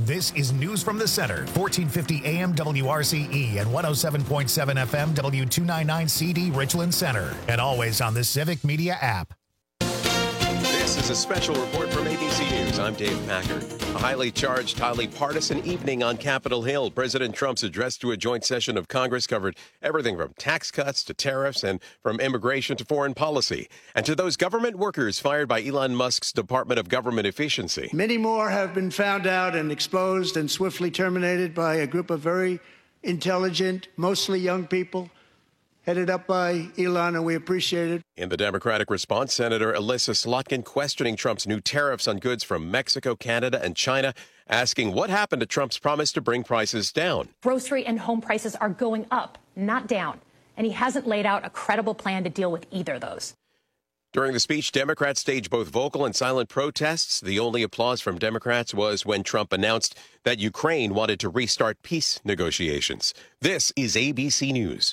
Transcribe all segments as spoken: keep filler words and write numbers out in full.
This is News from the Center, fourteen fifty A M W R C E and one oh seven point seven F M W two ninety-nine C D Richland Center. And always on the Civic Media app. This is a special report from A B C News. I'm Dave Packer. A highly charged, highly partisan evening on Capitol Hill. President Trump's address to a joint session of Congress covered everything from tax cuts to tariffs and from immigration to foreign policy. And to those government workers fired by Elon Musk's Department of Government Efficiency. Many more have been found out and exposed and swiftly terminated by a group of very intelligent, mostly young people, headed up by Elon, and we appreciate it. In the Democratic response, Senator Elissa Slotkin questioning Trump's new tariffs on goods from Mexico, Canada, and China, asking what happened to Trump's promise to bring prices down. Grocery and home prices are going up, not down, and he hasn't laid out a credible plan to deal with either of those. During the speech, Democrats staged both vocal and silent protests. The only applause from Democrats was when Trump announced that Ukraine wanted to restart peace negotiations. This is A B C News.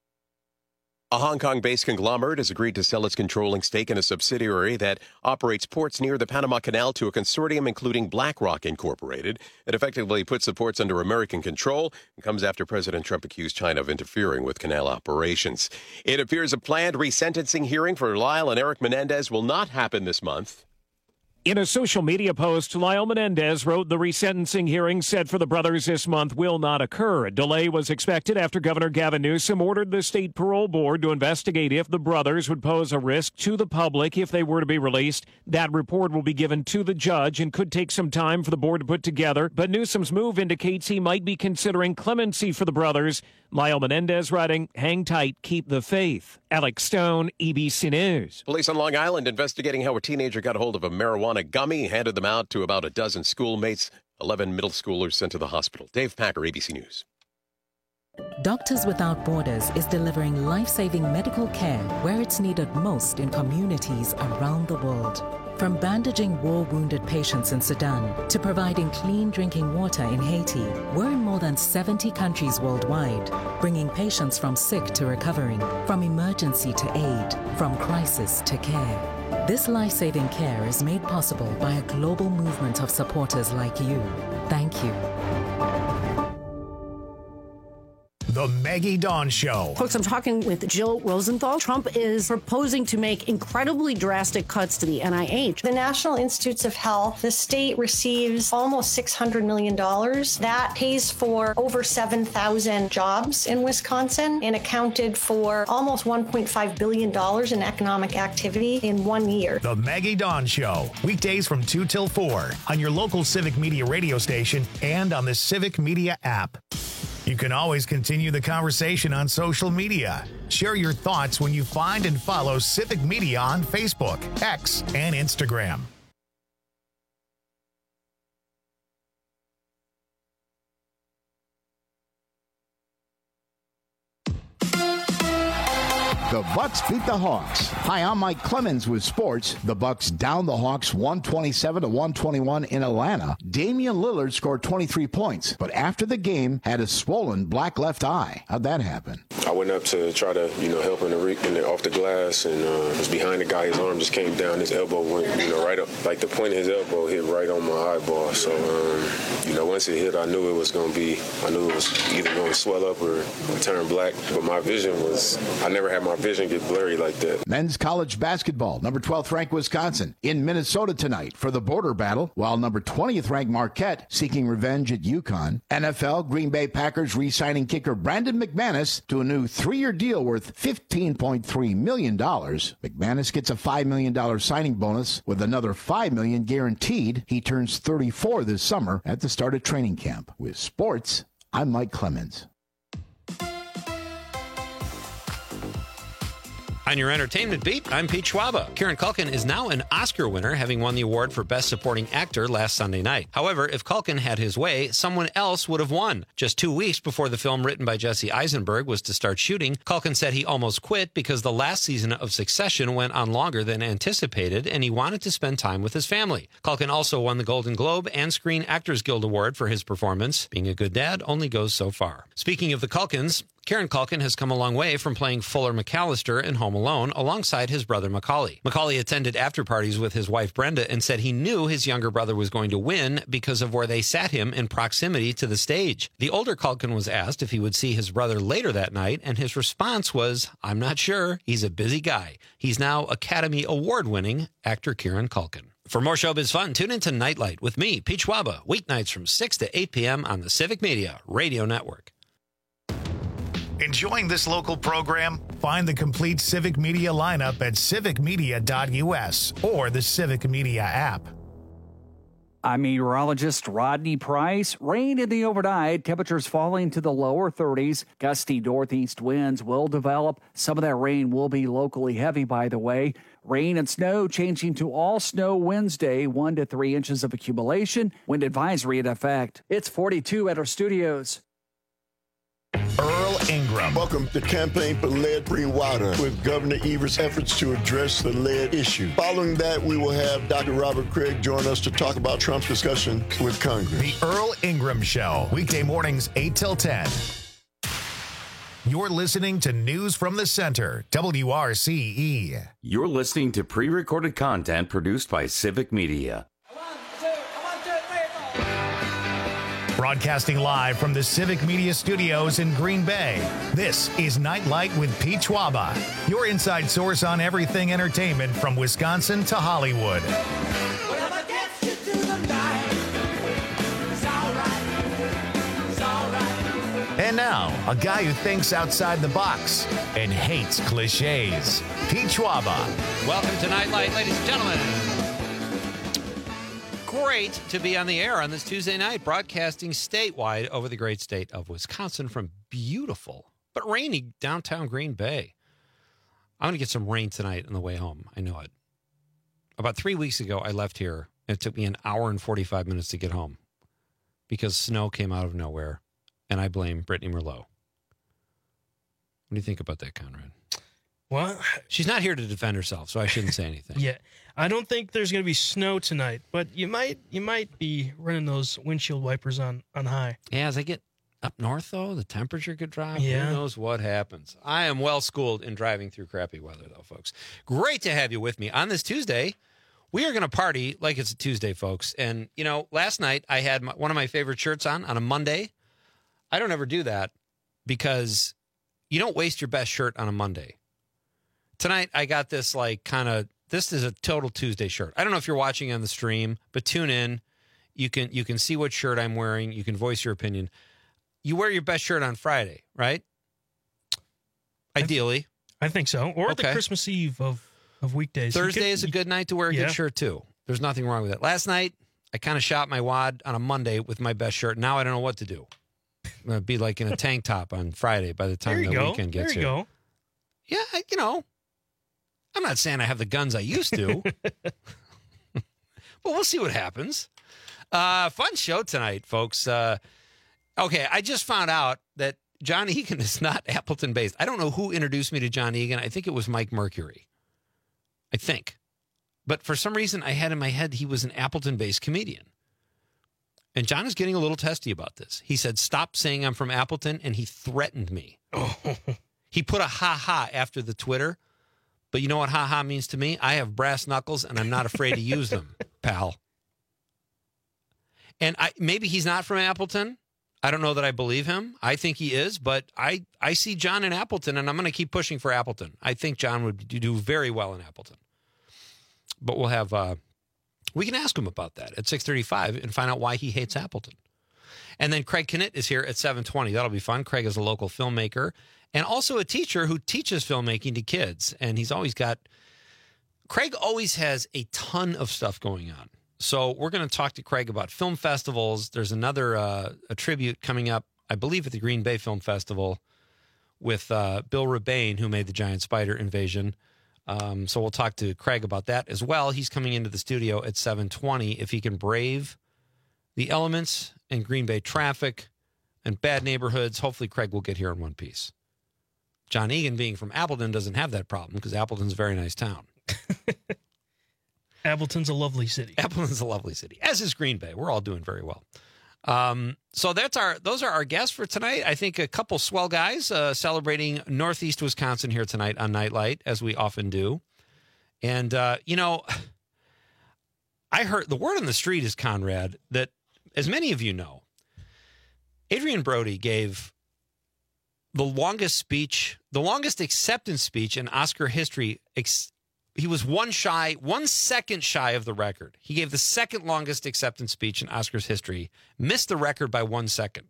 A Hong Kong-based conglomerate has agreed to sell its controlling stake in a subsidiary that operates ports near the Panama Canal to a consortium including BlackRock Incorporated. It effectively puts the ports under American control and comes after President Trump accused China of interfering with canal operations. It appears a planned resentencing hearing for Lyle and Eric Menendez will not happen this month. In a social media post, Lyle Menendez wrote the resentencing hearing set for the brothers this month will not occur. A delay was expected after Governor Gavin Newsom ordered the state parole board to investigate if the brothers would pose a risk to the public if they were to be released. That report will be given to the judge and could take some time for the board to put together. But Newsom's move indicates he might be considering clemency for the brothers. Lyle Menendez writing, hang tight, keep the faith. Alex Stone, A B C News. Police on Long Island investigating how a teenager got a hold of a marijuana gummy, handed them out to about a dozen schoolmates. eleven middle schoolers sent to the hospital. Dave Packer, A B C News. Doctors Without Borders is delivering life-saving medical care where it's needed most in communities around the world. From bandaging war-wounded patients in Sudan to providing clean drinking water in Haiti, we're in more than seventy countries worldwide, bringing patients from sick to recovering, from emergency to aid, from crisis to care. This life-saving care is made possible by a global movement of supporters like you. Thank you. The Maggie Dawn Show. Folks, I'm talking with Jill Rosenthal. Trump is proposing to make incredibly drastic cuts to the N I H. The National Institutes of Health, the state receives almost six hundred million dollars. That pays for over seven thousand jobs in Wisconsin and accounted for almost one point five billion dollars in economic activity in one year. The Maggie Dawn Show. Weekdays from two till four on your local Civic Media radio station and on the Civic Media app. You can always continue the conversation on social media. Share your thoughts when you find and follow Civic Media on Facebook, X, and Instagram. The Bucks beat the Hawks. Hi, I'm Mike Clemens with sports. The Bucks down the Hawks one twenty-seven to one twenty-one in Atlanta. Damian Lillard scored twenty-three points, but after the game had a swollen black left eye. How'd that happen? I went up to try to, you know, help him to re- in the, off the glass, and uh, was behind the guy. His arm just came down. His elbow went, you know, right up. Like the point of his elbow hit right on my eyeball. So, um, you know, once it hit, I knew it was going to be, I knew it was either going to swell up or, or turn black. But my vision was, I never had my vision get blurry like that. Men's college basketball, number twelfth ranked Wisconsin in Minnesota tonight for the border battle, while number twentieth ranked Marquette seeking revenge at UConn. N F L, Green Bay Packers re-signing kicker Brandon McManus to a new three-year deal worth fifteen point three million dollars. McManus gets a five million dollars signing bonus with another five million dollars guaranteed. He turns thirty-four this summer at the start of training camp. With sports, I'm Mike Clemens. On your entertainment beat, I'm Pete Schwaba. Kieran Culkin is now an Oscar winner, having won the award for Best Supporting Actor last Sunday night. However, if Culkin had his way, someone else would have won. Just two weeks before the film written by Jesse Eisenberg was to start shooting, Culkin said he almost quit because the last season of Succession went on longer than anticipated, and he wanted to spend time with his family. Culkin also won the Golden Globe and Screen Actors Guild Award for his performance. Being a good dad only goes so far. Speaking of the Culkins, Kieran Culkin has come a long way from playing Fuller McAllister in Home Alone alongside his brother Macaulay. Macaulay attended after parties with his wife Brenda and said he knew his younger brother was going to win because of where they sat him in proximity to the stage. The older Culkin was asked if he would see his brother later that night, and his response was, "I'm not sure. He's a busy guy." He's now Academy Award-winning actor Kieran Culkin. For more showbiz fun, tune into Nightlight with me, Pete Schwaba, weeknights from six to eight p.m. on the Civic Media Radio Network. Enjoying this local program? Find the complete Civic Media lineup at civic media dot u s or the Civic Media app. I'm meteorologist Rodney Price. Rain in the overnight, temperatures falling to the lower thirties. Gusty northeast winds will develop. Some of that rain will be locally heavy, by the way. Rain and snow changing to all snow Wednesday, one to three inches of accumulation. Wind advisory in effect. It's forty-two at our studios. Earl Ingram. Welcome to Campaign for Lead-Free Water with Governor Evers' efforts to address the lead issue. Following that, we will have Doctor Robert Craig join us to talk about Trump's discussion with Congress. The Earl Ingram Show, weekday mornings eight till ten. You're listening to News from the Center, W R C E. You're listening to pre-recorded content produced by Civic Media. Broadcasting live from the Civic Media Studios in Green Bay, this is Nightlight with Pete Schwaba, your inside source on everything entertainment from Wisconsin to Hollywood. And now, a guy who thinks outside the box and hates cliches, Pete Schwaba. Welcome to Nightlight, ladies and gentlemen. Great to be on the air on this Tuesday night, broadcasting statewide over the great state of Wisconsin from beautiful but rainy downtown Green Bay. I'm going to get some rain tonight on the way home. I know it. About three weeks ago, I left here, and it took me an hour and forty-five minutes to get home because snow came out of nowhere, and I blame Brittany Merlot. What do you think about that, Conrad? Well, she's not here to defend herself, so I shouldn't say anything. Yeah, I don't think there's going to be snow tonight, but you might you might be running those windshield wipers on, on high. Yeah, as I get up north, though, the temperature could drop. Yeah. Who knows what happens? I am well schooled in driving through crappy weather, though, folks. Great to have you with me on this Tuesday. We are going to party like it's a Tuesday, folks. And, you know, last night I had my, one of my favorite shirts on on a Monday. I don't ever do that because you don't waste your best shirt on a Monday. Tonight, I got this, like, kind of, this is a total Tuesday shirt. I don't know if you're watching on the stream, but tune in. You can you can see what shirt I'm wearing. You can voice your opinion. You wear your best shirt on Friday, right? Ideally. I think so. Or Okay. the Christmas Eve of, of weekdays. Thursday You could- is a good night to wear a Yeah. good shirt, too. There's nothing wrong with it. Last night, I kind of shot my wad on a Monday with my best shirt. Now I don't know what to do. I'm going to be like in a tank top on Friday by the time There you the go. weekend gets There you here. go. Yeah, I- you know, I'm not saying I have the guns I used to, but we'll see what happens. Uh, fun show tonight, folks. Uh, okay, I just found out that John Egan is not Appleton-based. I don't know who introduced me to John Egan. I think it was Mike Mercury. I think. But for some reason, I had in my head he was an Appleton-based comedian. And John is getting a little testy about this. He said, stop saying I'm from Appleton, and he threatened me. Oh. He put a ha-ha after the Twitter. But you know what ha-ha means to me? I have brass knuckles, and I'm not afraid to use them, pal. And I maybe he's not from Appleton. I don't know that I believe him. I think he is, but I, I see John in Appleton, and I'm going to keep pushing for Appleton. I think John would do very well in Appleton. But we'll have... Uh, we can ask him about that at six thirty-five and find out why he hates Appleton. And then Craig Knitt is here at seven twenty. That'll be fun. Craig is a local filmmaker and also a teacher who teaches filmmaking to kids. And he's always got... Craig always has a ton of stuff going on. So we're going to talk to Craig about film festivals. There's another uh, a tribute coming up, I believe, at the Green Bay Film Festival with uh, Bill Rebane, who made the Giant Spider Invasion. Um, so we'll talk to Craig about that as well. He's coming into the studio at seven twenty. If he can brave the elements and Green Bay traffic and bad neighborhoods, hopefully Craig will get here in one piece. John Egan, being from Appleton, doesn't have that problem because Appleton's a very nice town. Appleton's a lovely city. Appleton's a lovely city, as is Green Bay. We're all doing very well. Um, so that's our those are our guests for tonight. I think a couple swell guys uh, celebrating Northeast Wisconsin here tonight on Nightlight, as we often do. And, uh, you know, I heard the word on the street is, Conrad, that as many of you know, Adrian Brody gave the longest speech, the longest acceptance speech in Oscar history. Ex- he was one shy, one second shy of the record. He gave the second longest acceptance speech in Oscars history, missed the record by one second.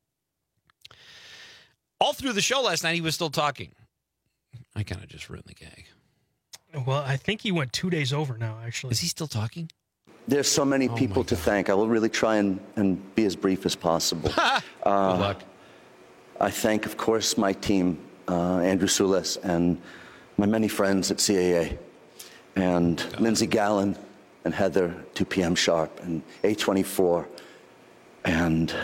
All through the show last night, he was still talking. I kind of just ruined the gag. Well, I think he went two days over now, actually. Is he still talking? There's so many Oh, people to thank. I will really try and, and be as brief as possible. uh, Good luck. I thank, of course, my team, uh, Andrew Sules, and my many friends at C A A, and God. Lindsay Gallen and Heather, two p.m. sharp, and A twenty-four, and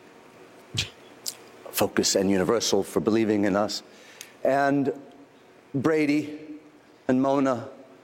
Focus and Universal for believing in us, and Brady and Mona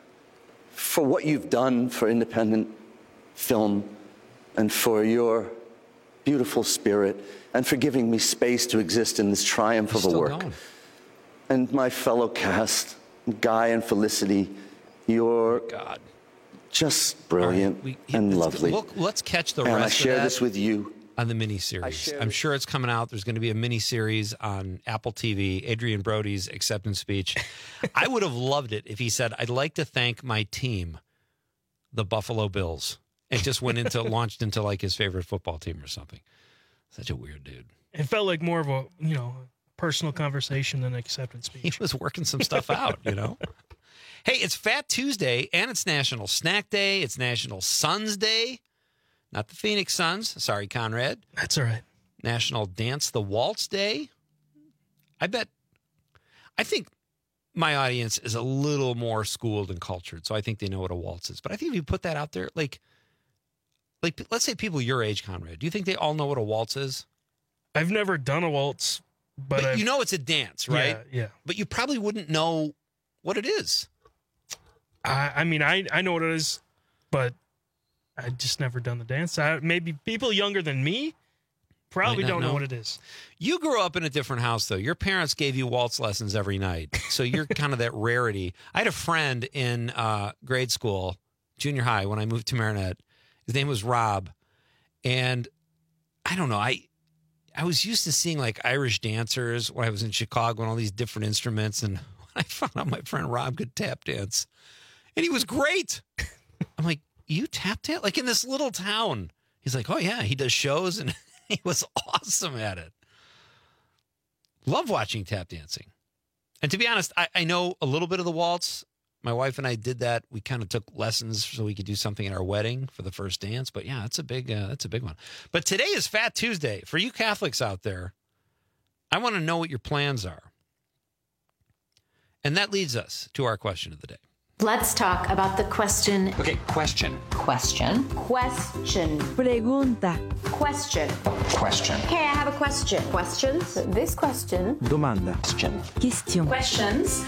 for what you've done for independent film and for your beautiful spirit and for giving me space to exist in this triumph He's of a still work. going. And my fellow cast, Guy and Felicity, you're God. just brilliant Right, we- and let's- lovely. We'll, let's catch the and rest I share of that this with you. on the miniseries. I'm sure it's coming out. There's going to be a miniseries on Apple T V, Adrian Brody's acceptance speech. I would have loved it if he said, I'd like to thank my team, the Buffalo Bills, and just went into, launched into like his favorite football team or something. Such a weird dude. It felt like more of a, you know, personal conversation than an acceptance speech. He was working some stuff out, you know? Hey, it's Fat Tuesday, and it's National Snack Day. It's National Suns Day. Not the Phoenix Suns. Sorry, Conrad. That's all right. National Dance the Waltz Day. I bet, I think my audience is a little more schooled and cultured, so I think they know what a waltz is. But I think if you put that out there, like, like let's say people your age, Conrad, do you think they all know what a waltz is? I've never done a waltz, but, But I've- you know it's a dance, right? Yeah, yeah. But you probably wouldn't know what it is. I, I mean, I, I know what it is, but I just never done the dance. I, maybe people younger than me probably Might not don't know. know. what it is. You grew up in a different house, though. Your parents gave you waltz lessons every night, so you're kind of that rarity. I had a friend in uh, grade school, junior high, when I moved to Marinette. His name was Rob, and I don't know. I I was used to seeing like Irish dancers when I was in Chicago and all these different instruments, and when I found out my friend Rob could tap dance, and he was great. I'm like, you tap dance? Like in this little town? He's like, oh yeah, he does shows, and he was awesome at it. Love watching tap dancing. And to be honest, I, I know a little bit of the waltz. My wife and I did that. We kind of took lessons so we could do something at our wedding for the first dance. But yeah, that's a big, uh, that's a big one. But today is Fat Tuesday. For you Catholics out there, I want to know what your plans are. And that leads us to our question of the day. Let's talk about the question. Okay, question. Question. Question. Pregunta. Question. Question. Hey, I have a question. Questions? This question. Domanda. Question. Question. Questions.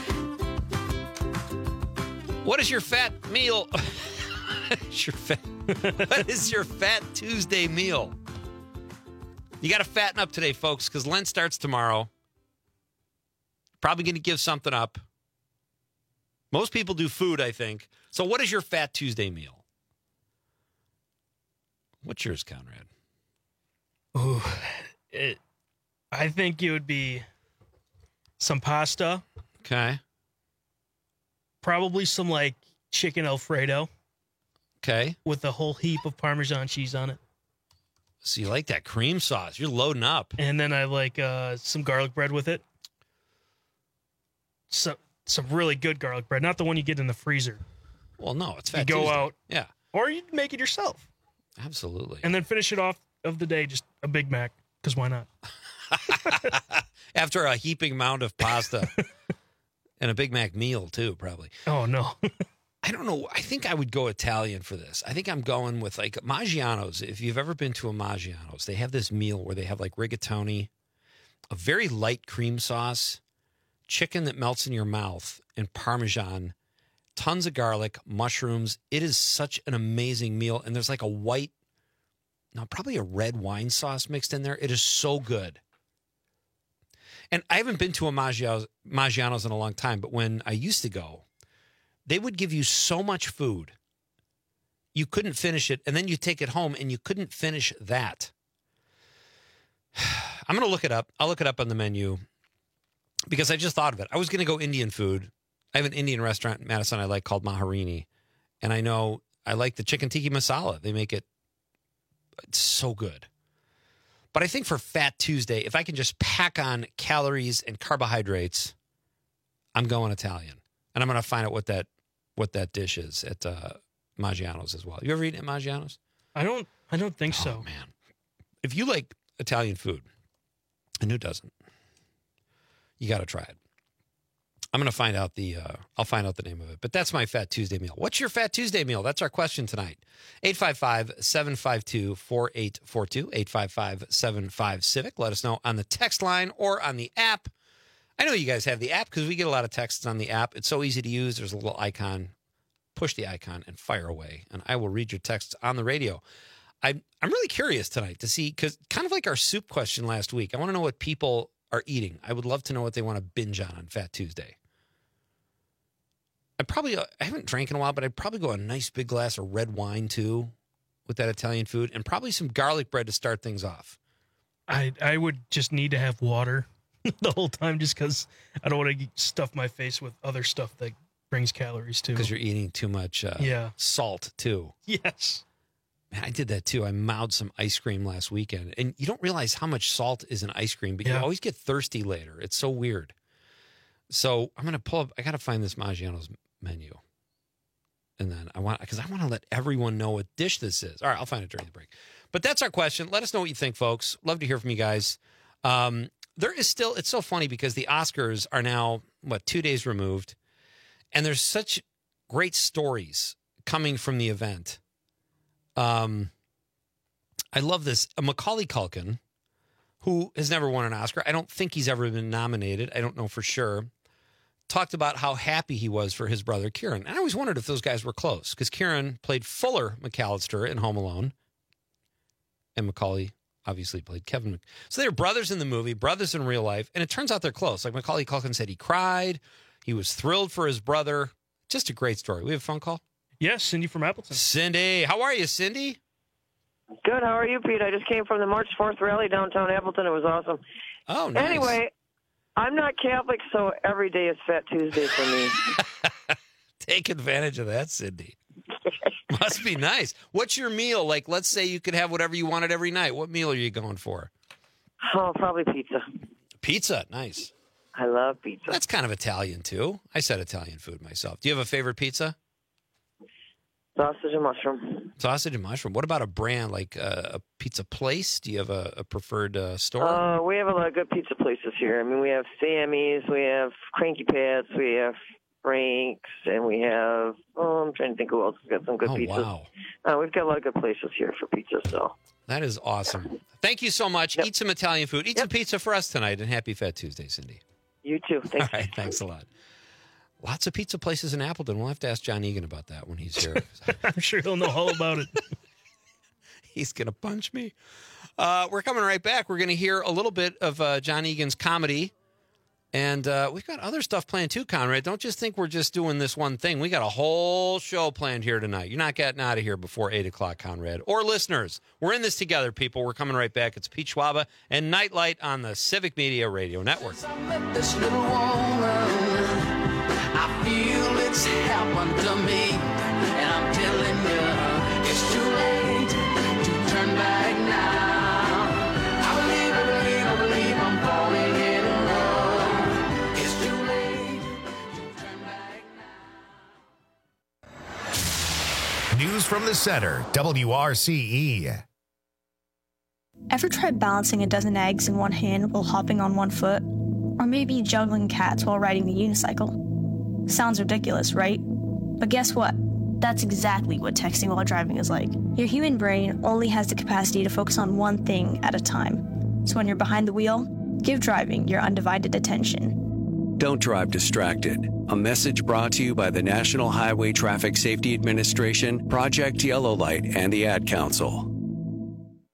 What is your fat meal? your fat, what is your Fat Tuesday meal? You got to fatten up today, folks, because Lent starts tomorrow. Probably going to give something up. Most people do food, I think. So what is your Fat Tuesday meal? What's yours, Conrad? Ooh, it, I think it would be some pasta. Okay. Probably some like chicken Alfredo. Okay. With a whole heap of Parmesan cheese on it. So you like that cream sauce. You're loading up. And then I like uh, some garlic bread with it. So, some really good garlic bread, not the one you get in the freezer. Well, no, it's Fat You go Tuesday. out. Yeah. Or you make it yourself. Absolutely. And then finish it off of the day, just a Big Mac, because why not? After a heaping mound of pasta. And a Big Mac meal, too, probably. Oh, no. I don't know. I think I would go Italian for this. I think I'm going with like Maggiano's. If you've ever been to a Maggiano's, they have this meal where they have like rigatoni, a very light cream sauce, chicken that melts in your mouth, and Parmesan, tons of garlic, mushrooms. It is such an amazing meal. And there's like a white no, probably a red wine sauce mixed in there. It is so good. And I haven't been to a Maggiano's, Maggiano's in a long time, but when I used to go, they would give you so much food, you couldn't finish it, and then you take it home, and you couldn't finish that. I'm going to look it up. I'll look it up on the menu because I just thought of it. I was going to go Indian food. I have an Indian restaurant in Madison I like called Maharini, and I know I like the chicken tikka masala. They make it it's so good. But I think for Fat Tuesday, if I can just pack on calories and carbohydrates, I'm going Italian. And I'm going to find out what that what that dish is at uh, Maggiano's as well. You ever eaten at Maggiano's? I don't I don't think oh, so. man. If you like Italian food, and who doesn't? You got to try it. I'm going to find out the, uh, I'll find out the name of it. But that's my Fat Tuesday meal. What's your Fat Tuesday meal? That's our question tonight. eight five five, seven five two, four eight four two, eight five five, seven five, Civic. Let us know on the text line or on the app. I know you guys have the app because we get a lot of texts on the app. It's so easy to use. There's a little icon. Push the icon and fire away. And I will read your texts on the radio. I, I'm really curious tonight to see, because kind of like our soup question last week, I want to know what people are eating. I would love to know what they want to binge on on Fat Tuesday. I probably, I haven't drank in a while, but I'd probably go a nice big glass of red wine too with that Italian food and probably some garlic bread to start things off. I I would just need to have water the whole time just because I don't want to stuff my face with other stuff that brings calories too. Because you're eating too much uh, yeah. salt too. Yes. Man, I did that too. I mouthed some ice cream last weekend. And you don't realize how much salt is in ice cream, but yeah. you always get thirsty later. It's so weird. So I'm going to pull up, I got to find this Maggiano's menu. And then I want, because I want to let everyone know what dish this is. All right, I'll find it during the break. But that's our question. Let us know what you think, folks. Love to hear from you guys. Um, there is still, it's so funny because the Oscars are now, what, two days removed. And there's such great stories coming from the event. Um, I love this. Uh, Macaulay Culkin, who has never won an Oscar. I don't think he's ever been nominated. I don't know for sure. Talked about how happy he was for his brother, Kieran. And I always wondered if those guys were close because Kieran played Fuller McAllister in Home Alone. And Macaulay obviously played Kevin. Mc- so they're brothers in the movie, brothers in real life. And it turns out they're close. Like Macaulay Culkin said, he cried. He was thrilled for his brother. Just a great story. We have a phone call? Yes, Cindy from Appleton. Cindy. How are you, Cindy? Good. How are you, Pete? I just came from the March fourth rally downtown Appleton. It was awesome. Oh, nice. Anyway, I'm not Catholic, so every day is Fat Tuesday for me. Take advantage of that, Cindy. Must be nice. What's your meal? Like, let's say you could have whatever you wanted every night. What meal are you going for? Oh, probably pizza. Pizza. Nice. I love pizza. That's kind of Italian, too. I said Italian food myself. Do you have a favorite pizza? Sausage and mushroom. Sausage and mushroom. What about a brand, like uh, a pizza place? Do you have a, a preferred uh, store? Uh, we have a lot of good pizza places here. I mean, we have Sammy's, we have Cranky Pat's, we have Frank's, and we have, oh, I'm trying to think who else has got some good oh, pizzas. Wow. Uh, we've got a lot of good places here for pizza, so. That is awesome. Thank you so much. Yep. Eat some Italian food. Eat yep. some pizza for us tonight, and happy Fat Tuesday, Cindy. You too. Thanks. All right, thanks a lot. Lots of pizza places in Appleton. We'll have to ask John Egan about that when he's here. I'm sure he'll know all about it. He's going to punch me. Uh, we're coming right back. We're going to hear a little bit of uh, John Egan's comedy. And uh, we've got other stuff planned too, Conrad. Don't just think we're just doing this one thing. We got a whole show planned here tonight. You're not getting out of here before eight o'clock, Conrad. Or listeners, we're in this together, people. We're coming right back. It's Pete Schwaba and Nightlight on the Civic Media Radio Network. I feel it's happened to me, and I'm telling you, it's too late to turn back now. I believe, I believe, I believe I'm falling in love. It's too late to turn back now. News from the center, W R C E. Ever tried balancing a dozen eggs in one hand while hopping on one foot? Or maybe juggling cats while riding the unicycle? Sounds ridiculous, right? But guess what? That's exactly what texting while driving is like. Your human brain only has the capacity to focus on one thing at a time. So when you're behind the wheel, give driving your undivided attention. Don't drive distracted. A message brought to you by the National Highway Traffic Safety Administration, Project Yellow Light, and the Ad Council.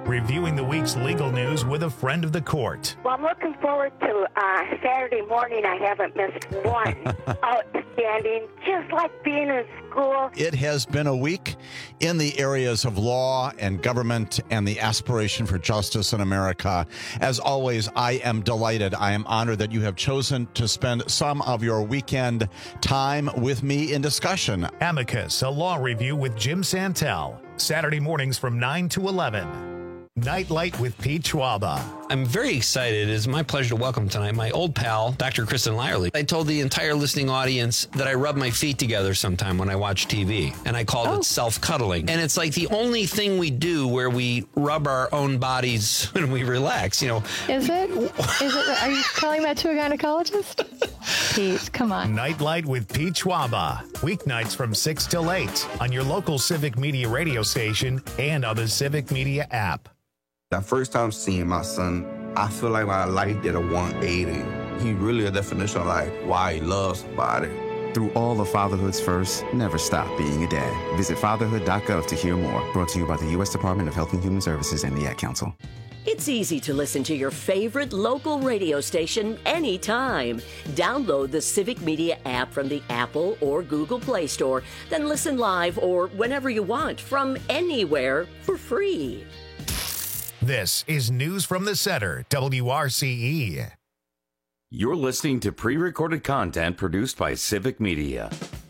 reviewing the week's legal news with a friend of the court. Well, I'm looking forward to uh, Saturday morning. I haven't missed one. Outstanding, just like being in school. It has been a week in the areas of law and government and the aspiration for justice in America. As always, I am delighted. I am honored that you have chosen to spend some of your weekend time with me in discussion. Amicus, a law review with Jim Santel. Saturday mornings from nine to eleven. Nightlight with Pete Schwaba. I'm very excited. It's my pleasure to welcome tonight my old pal, Doctor Kristen Lyerly. I told the entire listening audience that I rub my feet together sometime when I watch T V, and I called oh. it self-cuddling. And it's like the only thing we do where we rub our own bodies when we relax, you know. Is it? Is it? Are you telling that to a gynecologist? Pete, come on. Nightlight with Pete Schwaba. Weeknights from six till eight on your local Civic Media radio station and on the Civic Media app. The first time seeing my son, I feel like my life did a one eighty. He really a definition of like why he loves somebody. Through all of fatherhood's first, never stop being a dad. Visit fatherhood dot gov to hear more. Brought to you by the U S Department of Health and Human Services and the Ad Council. It's easy to listen to your favorite local radio station anytime. Download the Civic Media app from the Apple or Google Play Store, then listen live or whenever you want from anywhere for free. This is News from the Center, W R C E. You're listening to pre-recorded content produced by Civic Media.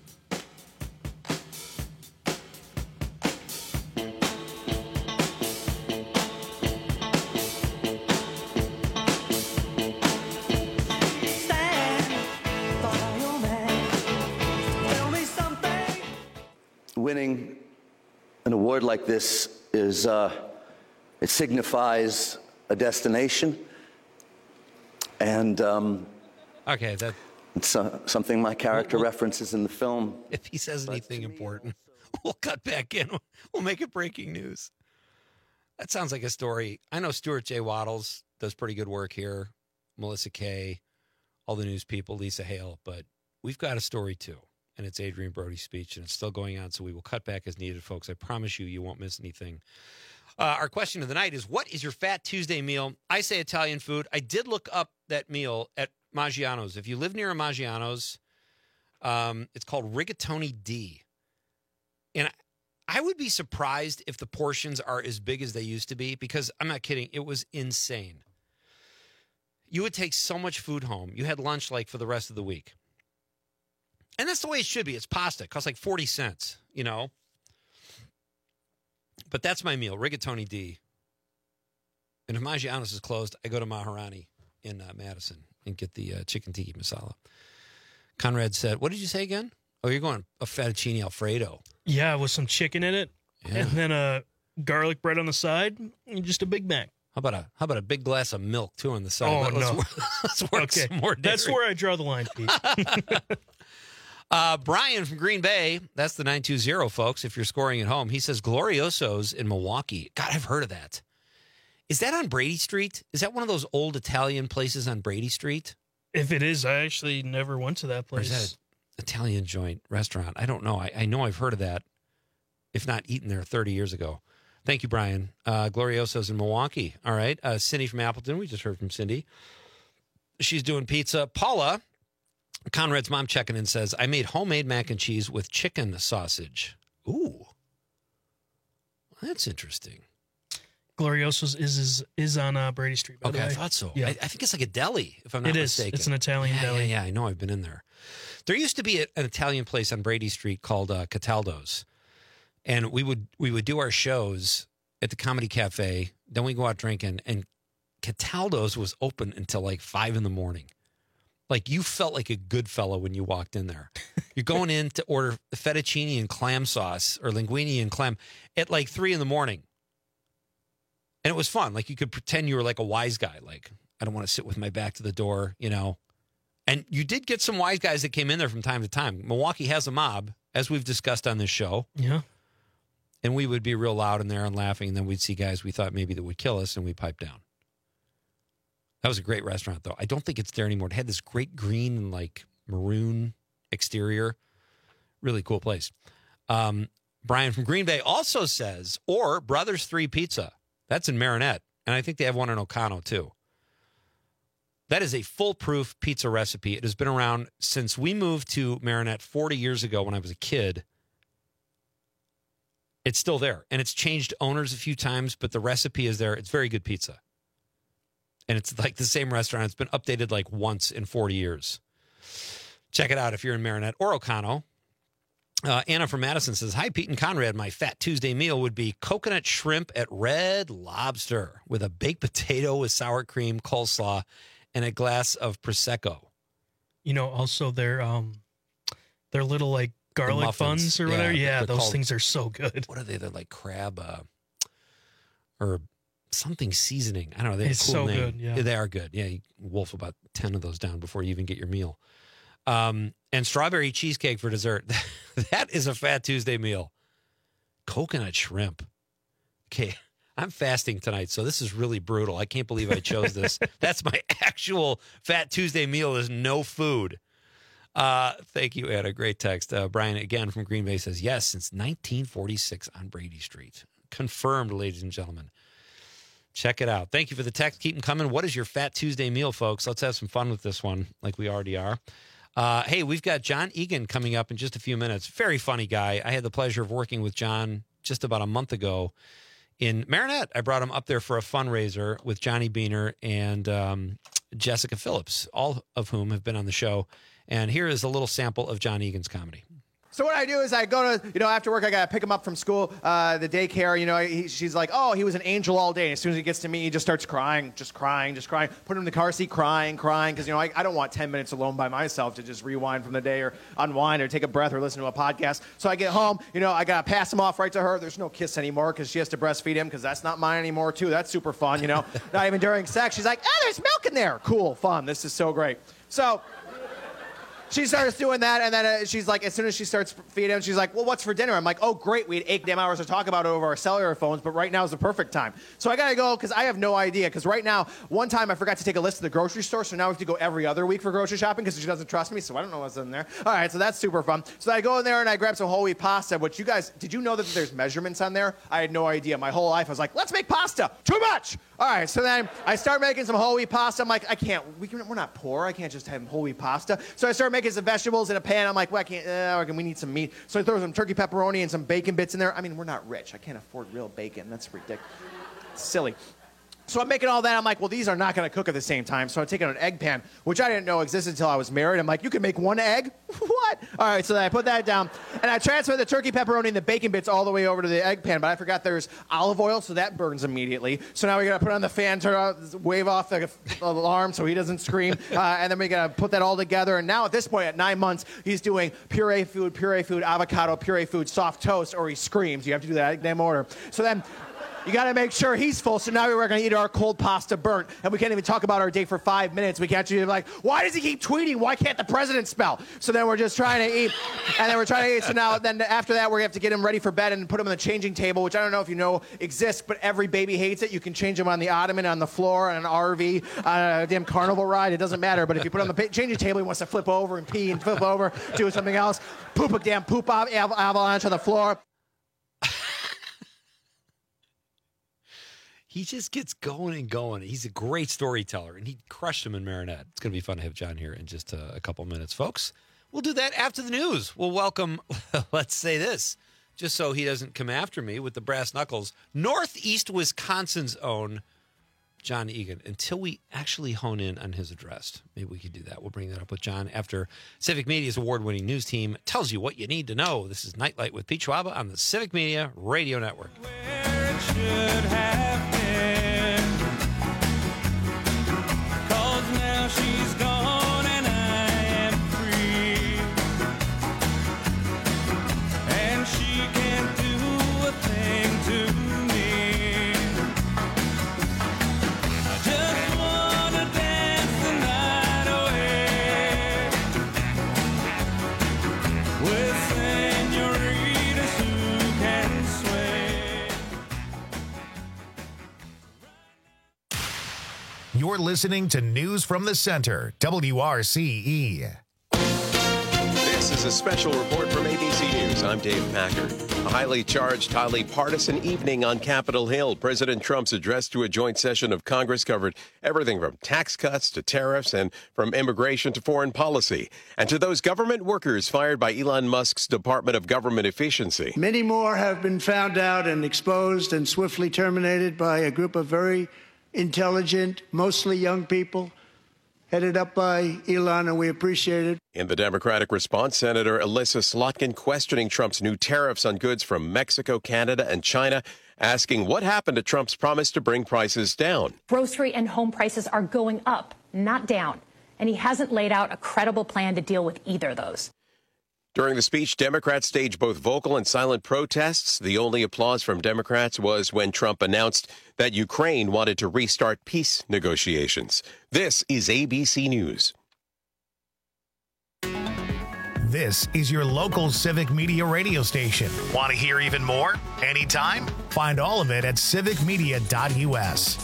Winning an award like this is, uh, it signifies a destination, and um, okay, that it's uh, something my character we'll, we'll, references in the film. If he says anything important, we'll cut back in. We'll make it breaking news. That sounds like a story. I know Stuart J. Waddles does pretty good work here, Melissa Kay, all the news people, Lisa Hale, but we've got a story too. And it's Adrian Brody's speech, and it's still going on, so we will cut back as needed, folks. I promise you, you won't miss anything. Uh, our question of the night is, what is your Fat Tuesday meal? I say Italian food. I did look up that meal at Maggiano's. If you live near a Maggiano's, um, it's called Rigatoni D. And I, I would be surprised if the portions are as big as they used to be, because I'm not kidding. It was insane. You would take so much food home. You had lunch like for the rest of the week. And that's the way it should be. It's pasta. It costs like forty cents, you know. But that's my meal, Rigatoni D. And if Maggiano's is closed, I go to Maharani in uh, Madison and get the uh, chicken tiki masala. Conrad said, what did you say again? Oh, you're going a fettuccine Alfredo. Yeah, with some chicken in it. Yeah. And then a garlic bread on the side and just a Big Mac. How about a how about a big glass of milk, too, on the side? Oh, let's no. Work, let's work okay. some more dairy. That's where I draw the line, Pete. Uh, Brian from Green Bay, that's the nine two zero, folks, if you're scoring at home. He says Glorioso's in Milwaukee. God, I've heard of that. Is that on Brady Street? Is that one of those old Italian places on Brady Street? If it is, I actually never went to that place. Or is that an Italian joint restaurant? I don't know. I, I know I've heard of that, if not eaten there thirty years ago. Thank you, Brian. Uh, Glorioso's in Milwaukee. All right. Uh, Cindy from Appleton. We just heard from Cindy. She's doing pizza. Paula, Conrad's mom, checking in, says, I made homemade mac and cheese with chicken sausage. Ooh. That's interesting. Glorioso's is is, is on uh, Brady Street, by okay, the way. I thought so. Yeah. I, I think it's like a deli, if I'm not it mistaken. It is. It's an Italian yeah, deli. Yeah, yeah, I know. I've been in there. There used to be a, an Italian place on Brady Street called uh, Cataldo's. And we would we would do our shows at the Comedy Cafe. Then we go out drinking. And Cataldo's was open until like five in the morning. Like, you felt like a good fellow when you walked in there. You're going in to order fettuccine and clam sauce or linguine and clam at like three in the morning. And it was fun. Like, you could pretend you were like a wise guy. Like, I don't want to sit with my back to the door, you know. And you did get some wise guys that came in there from time to time. Milwaukee has a mob, as we've discussed on this show. Yeah. And we would be real loud in there and laughing. And then we'd see guys we thought maybe that would kill us, and we'd pipe down. That was a great restaurant, though. I don't think it's there anymore. It had this great green and, like, maroon exterior. Really cool place. Um, Brian from Green Bay also says, or Brothers three Pizza. That's in Marinette. And I think they have one in Ocano, too. That is a foolproof pizza recipe. It has been around since we moved to Marinette forty years ago when I was a kid. It's still there. And it's changed owners a few times, but the recipe is there. It's very good pizza. And it's like the same restaurant. It's been updated like once in forty years. Check it out if you're in Marinette or Ocano. Uh, Anna from Madison says, hi, Pete and Conrad. My Fat Tuesday meal would be coconut shrimp at Red Lobster with a baked potato with sour cream, coleslaw, and a glass of Prosecco. You know, also their um, their little like garlic buns or whatever. Yeah, yeah those called, things are so good. What are they? They're like crab uh, or something seasoning. I don't know. They have it's a cool so name. good. Yeah. yeah, they are good. Yeah, you wolf about ten of those down before you even get your meal. Um, and strawberry cheesecake for dessert. That is a Fat Tuesday meal. Coconut shrimp. Okay, I'm fasting tonight, so this is really brutal. I can't believe I chose this. That's my actual Fat Tuesday meal is no food. Uh, thank you, Anna. Great text. Uh, Brian, again, from Green Bay says, yes, since nineteen forty-six on Brady Street. Confirmed, ladies and gentlemen. Check it out. Thank you for the text. Keep them coming. What is your Fat Tuesday meal, folks? Let's have some fun with this one like we already are. Uh, hey, we've got John Egan coming up in just a few minutes. Very funny guy. I had the pleasure of working with John just about a month ago in Marinette. I brought him up there for a fundraiser with Johnny Beaner and um, Jessica Phillips, all of whom have been on the show. And here is a little sample of John Egan's comedy. So what I do is I go to, you know, after work, I got to pick him up from school, uh, the daycare, you know, he, she's like, oh, he was an angel all day. And as soon as he gets to me, he just starts crying, just crying, just crying. Put him in the car seat, crying, crying. Because, you know, I, I don't want ten minutes alone by myself to just rewind from the day or unwind or take a breath or listen to a podcast. So I get home, you know, I got to pass him off right to her. There's no kiss anymore because she has to breastfeed him because that's not mine anymore, too. That's super fun, you know. Not even during sex. She's like, oh, there's milk in there. Cool, fun. This is so great. So she starts doing that, and then uh, she's like, as soon as she starts feeding him, she's like, well, what's for dinner? I'm like, oh, great, we had eight damn hours to talk about it over our cellular phones, but right now is the perfect time. So I got to go because I have no idea, because right now, one time I forgot to take a list to the grocery store, so now we have to go every other week for grocery shopping because she doesn't trust me, so I don't know what's in there. All right, so that's super fun. So I go in there and I grab some whole wheat pasta, which you guys, did you know that there's measurements on there? I had no idea. My whole life I was like, let's make pasta. Too much. All right, so then I start making some whole wheat pasta. I'm like, I can't, we can, we're not poor. I can't just have whole wheat pasta. So I start making some vegetables in a pan. I'm like, well, I can't, uh, we need some meat. So I throw some turkey pepperoni and some bacon bits in there. I mean, we're not rich. I can't afford real bacon. That's ridiculous. It's silly. So I'm making all that. I'm like, well, these are not going to cook at the same time. So I'm taking an egg pan, which I didn't know existed until I was married. I'm like, you can make one egg? What? All right, so then I put that down. And I transfer the turkey pepperoni and the bacon bits all the way over to the egg pan. But I forgot there's olive oil, so that burns immediately. So now we got to put on the fan, turn on, wave off the alarm so he doesn't scream. Uh, and then we got to put that all together. And now at this point, at nine months, he's doing puree food, puree food, avocado, puree food, soft toast, or he screams. You have to do that in order. So then you got to make sure he's full. So now we're going to eat our cold pasta burnt. And we can't even talk about our day for five minutes. We can't be like, why does he keep tweeting? Why can't the president spell? So then we're just trying to eat. And then we're trying to eat. So now then after that, we have to get him ready for bed and put him on the changing table, which I don't know if you know exists, but every baby hates it. You can change him on the ottoman, on the floor, on an R V, on a damn carnival ride. It doesn't matter. But if you put him on the changing table, he wants to flip over and pee and flip over, do something else, poop a damn poop av- avalanche on the floor. He just gets going and going. He's a great storyteller, and he crushed him in Marinette. It's going to be fun to have John here in just a, a couple minutes. Folks, we'll do that after the news. We'll welcome, let's say this, just so he doesn't come after me with the brass knuckles, Northeast Wisconsin's own John Egan, until we actually hone in on his address. Maybe we could do that. We'll bring that up with John after Civic Media's award-winning news team tells you what you need to know. This is Nightlight with Pete Schwaba on the Civic Media Radio Network. Where it should have been. Now she's gone and I am free, and she can't do a thing to me. I just wanna dance the night away with senoritas who can sway. You're listening to News from the Center, W R C E. This is a special report from A B C News. I'm Dave Packer. A highly charged, highly partisan evening on Capitol Hill. President Trump's address to a joint session of Congress covered everything from tax cuts to tariffs and from immigration to foreign policy. And to those government workers fired by Elon Musk's Department of Government Efficiency. Many more have been found out and exposed and swiftly terminated by a group of very intelligent, mostly young people, headed up by Elon, and we appreciate it. In the Democratic response, Senator Elissa Slotkin questioning Trump's new tariffs on goods from Mexico, Canada, and China, asking what happened to Trump's promise to bring prices down. Grocery and home prices are going up, not down, and he hasn't laid out a credible plan to deal with either of those. During the speech, Democrats staged both vocal and silent protests. The only applause from Democrats was when Trump announced that Ukraine wanted to restart peace negotiations. This is A B C News. This is your local Civic Media radio station. Want to hear even more? Anytime? Find all of it at civic media dot U S.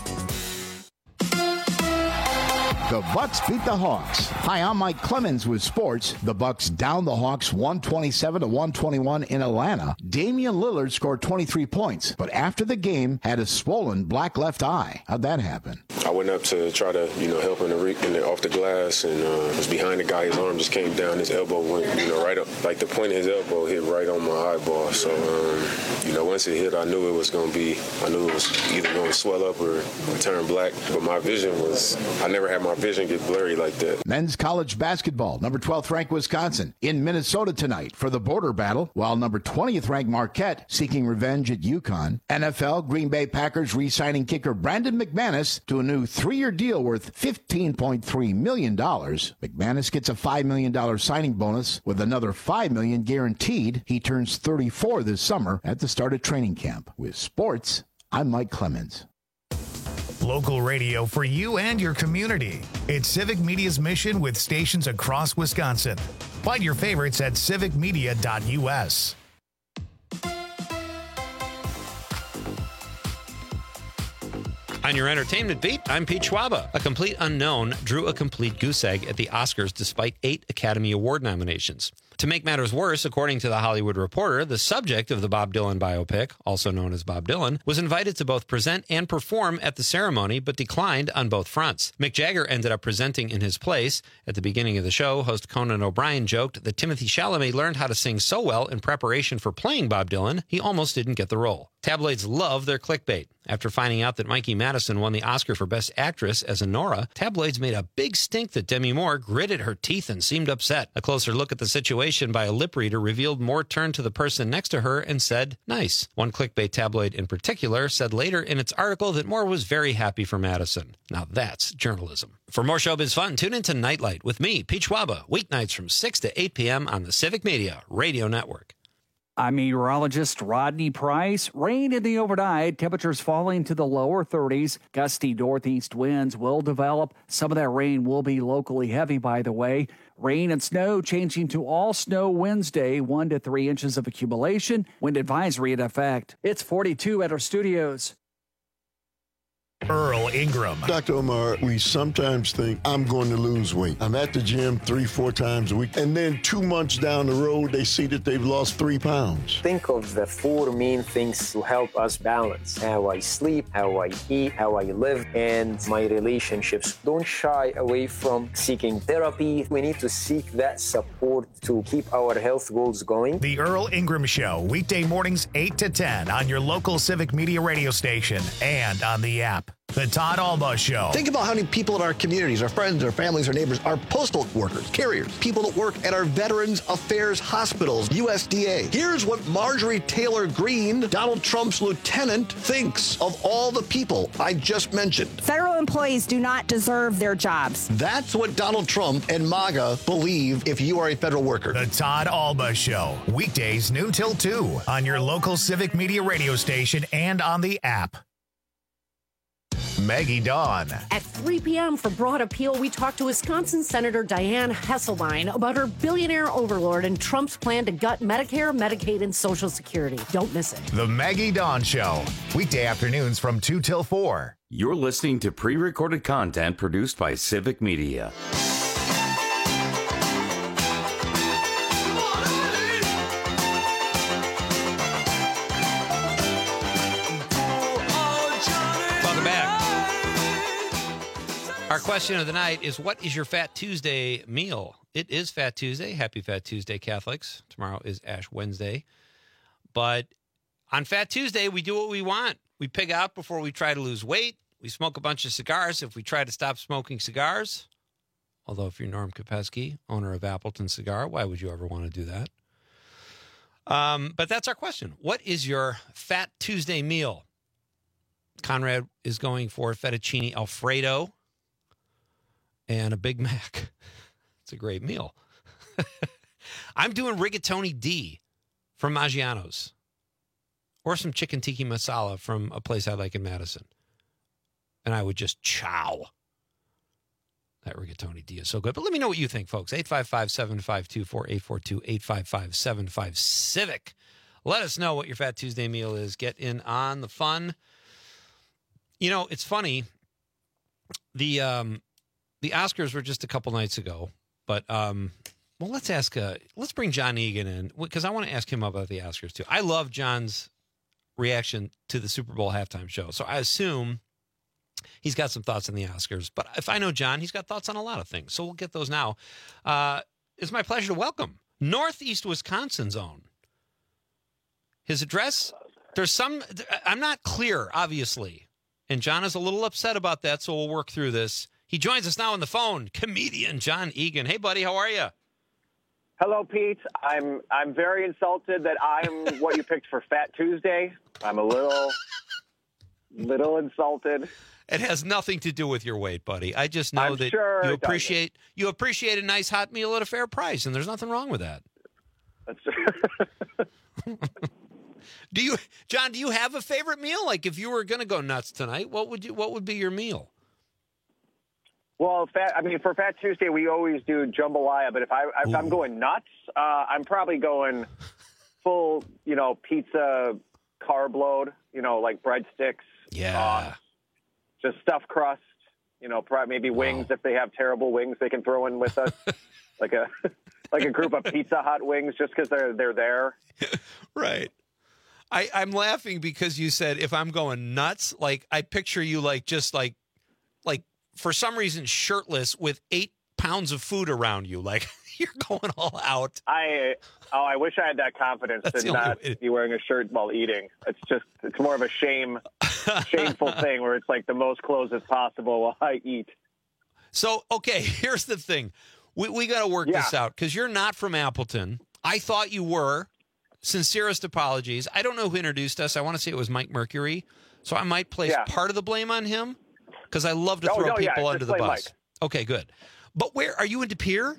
The Bucks beat the Hawks. Hi, I'm Mike Clemens with sports. The Bucks down the Hawks one twenty-seven to one twenty-one in Atlanta. Damian Lillard scored twenty-three points, but after the game had a swollen black left eye. How'd that happen? I went up to try to, you know, help him in the, off the glass, and uh, was behind the guy. His arm just came down. His elbow went, you know, right up, like the point of his elbow hit right on my eyeball. So, um, you know, once it hit, I knew it was going to be, I knew it was either going to swell up or, or turn black. But my vision was, I never had my vision get blurry like that. Men's college basketball, number twelfth ranked Wisconsin in Minnesota tonight for the border battle, while number twentieth ranked Marquette seeking revenge at UConn. N F L, Green Bay Packers re-signing kicker Brandon McManus to a new three-year deal worth fifteen point three million dollars. McManus gets a five million dollars signing bonus with another five million dollars guaranteed. He turns thirty-four this summer at the start of training camp. With sports, I'm Mike Clemens. Local radio for you and your community. It's Civic Media's mission with stations across Wisconsin. Find your favorites at civic media dot U S. On your entertainment beat, I'm Pete Schwaba. A complete unknown drew a complete goose egg at the Oscars despite eight Academy Award nominations. To make matters worse, according to The Hollywood Reporter, the subject of the Bob Dylan biopic, also known as Bob Dylan, was invited to both present and perform at the ceremony, but declined on both fronts. Mick Jagger ended up presenting in his place. At the beginning of the show, host Conan O'Brien joked that Timothée Chalamet learned how to sing so well in preparation for playing Bob Dylan, he almost didn't get the role. Tabloids love their clickbait. After finding out that Mikey Madison won the Oscar for Best Actress as Nora, tabloids made a big stink that Demi Moore gritted her teeth and seemed upset. A closer look at the situation by a lip reader revealed Moore turned to the person next to her and said, "Nice." One clickbait tabloid in particular said later in its article that Moore was very happy for Madison. Now that's journalism. For more showbiz fun, tune into Nightlight with me, Pete Schwaba, weeknights from six to eight p.m. on the Civic Media Radio Network. I'm meteorologist Rodney Price. Rain in the overnight, temperatures falling to the lower thirties. Gusty northeast winds will develop. Some of that rain will be locally heavy, by the way. Rain and snow changing to all snow Wednesday, one to three inches of accumulation. Wind advisory in effect. It's forty-two at our studios. Earl Ingram. Doctor Omar, we sometimes think I'm going to lose weight. I'm at the gym three, four times a week. And then two months down the road, they see that they've lost three pounds. Think of the four main things to help us balance: how I sleep, how I eat, how I live, and my relationships. Don't shy away from seeking therapy. We need to seek that support to keep our health goals going. The Earl Ingram Show, weekday mornings eight to ten on your local Civic Media radio station and on the app. The Todd Alba Show. Think about how many people in our communities, our friends, our families, our neighbors, our postal workers, carriers, people that work at our Veterans Affairs hospitals, U S D A. Here's what Marjorie Taylor Greene, Donald Trump's lieutenant, thinks of all the people I just mentioned. Federal employees do not deserve their jobs. That's what Donald Trump and MAGA believe if you are a federal worker. The Todd Alba Show, weekdays noon till two on your local Civic Media radio station and on the app. Maggie Dawn. At three p.m. for Broad Appeal, we talked to Wisconsin Senator Dianne Hesselbein about her billionaire overlord and Trump's plan to gut Medicare, Medicaid, and Social Security. Don't miss it. The Maggie Dawn Show, weekday afternoons from two till four. You're listening to pre-recorded content produced by Civic Media. Our question of the night is, what is your Fat Tuesday meal? It is Fat Tuesday. Happy Fat Tuesday, Catholics. Tomorrow is Ash Wednesday. But on Fat Tuesday, we do what we want. We pig out before we try to lose weight. We smoke a bunch of cigars if we try to stop smoking cigars. Although if you're Norm Kopesky, owner of Appleton Cigar, why would you ever want to do that? Um, but that's our question. What is your Fat Tuesday meal? Conrad is going for fettuccine Alfredo and a Big Mac. It's a great meal. I'm doing rigatoni D from Maggiano's or some chicken tiki masala from a place I like in Madison. And I would just chow. That rigatoni D is so good. But let me know what you think, folks. eight five five, seven five two, four eight four two, eight five five, seven five Civic. Let us know what your Fat Tuesday meal is. Get in on the fun. You know, it's funny. The um, the Oscars were just a couple nights ago. But, um, well, let's ask, uh, let's bring John Egan in, because I want to ask him about the Oscars, too. I love John's reaction to the Super Bowl halftime show. So I assume he's got some thoughts on the Oscars. But if I know John, he's got thoughts on a lot of things. So we'll get those now. Uh, it's my pleasure to welcome Northeast Wisconsin's own. His address, there's some, I'm not clear, obviously. And John is a little upset about that, so we'll work through this. He joins us now on the phone, comedian John Egan. Hey, buddy, how are you? Hello, Pete. I'm I'm very insulted that I'm what you picked for Fat Tuesday. I'm a little, little insulted. It has nothing to do with your weight, buddy. I just know I'm that sure you it appreciate you appreciate a nice hot meal at a fair price, and there's nothing wrong with that. That's do you, John? Do you have a favorite meal? Like, if you were going to go nuts tonight, what would you? What would be your meal? Well, fat, I mean, for Fat Tuesday, we always do jambalaya. But if I if I'm going nuts, uh, I'm probably going full, you know, pizza carb load. You know, like breadsticks. Yeah. Uh, just stuffed crust. You know, maybe wings if they have terrible wings they can throw in with us, like a like a group of Pizza Hut wings, just because they're they're there. Right. I, I'm laughing because you said if I'm going nuts, like I picture you like just like like for some reason shirtless with eight pounds of food around you, like you're going all out. I oh, I wish I had that confidence That's to the only not way to- be wearing a shirt while eating. It's just it's more of a shame, shameful thing where it's like the most clothes as possible while I eat. So okay, here's the thing, we we got to work Yeah. this out because you're not from Appleton. I thought you were. Sincerest apologies. I don't know who introduced us. I want to say it was Mike Mercury, so I might place Yeah. part of the blame on him because I love to No, throw no, yeah, people just under the blame bus. Mike. Okay, good. But where are you in De Pere?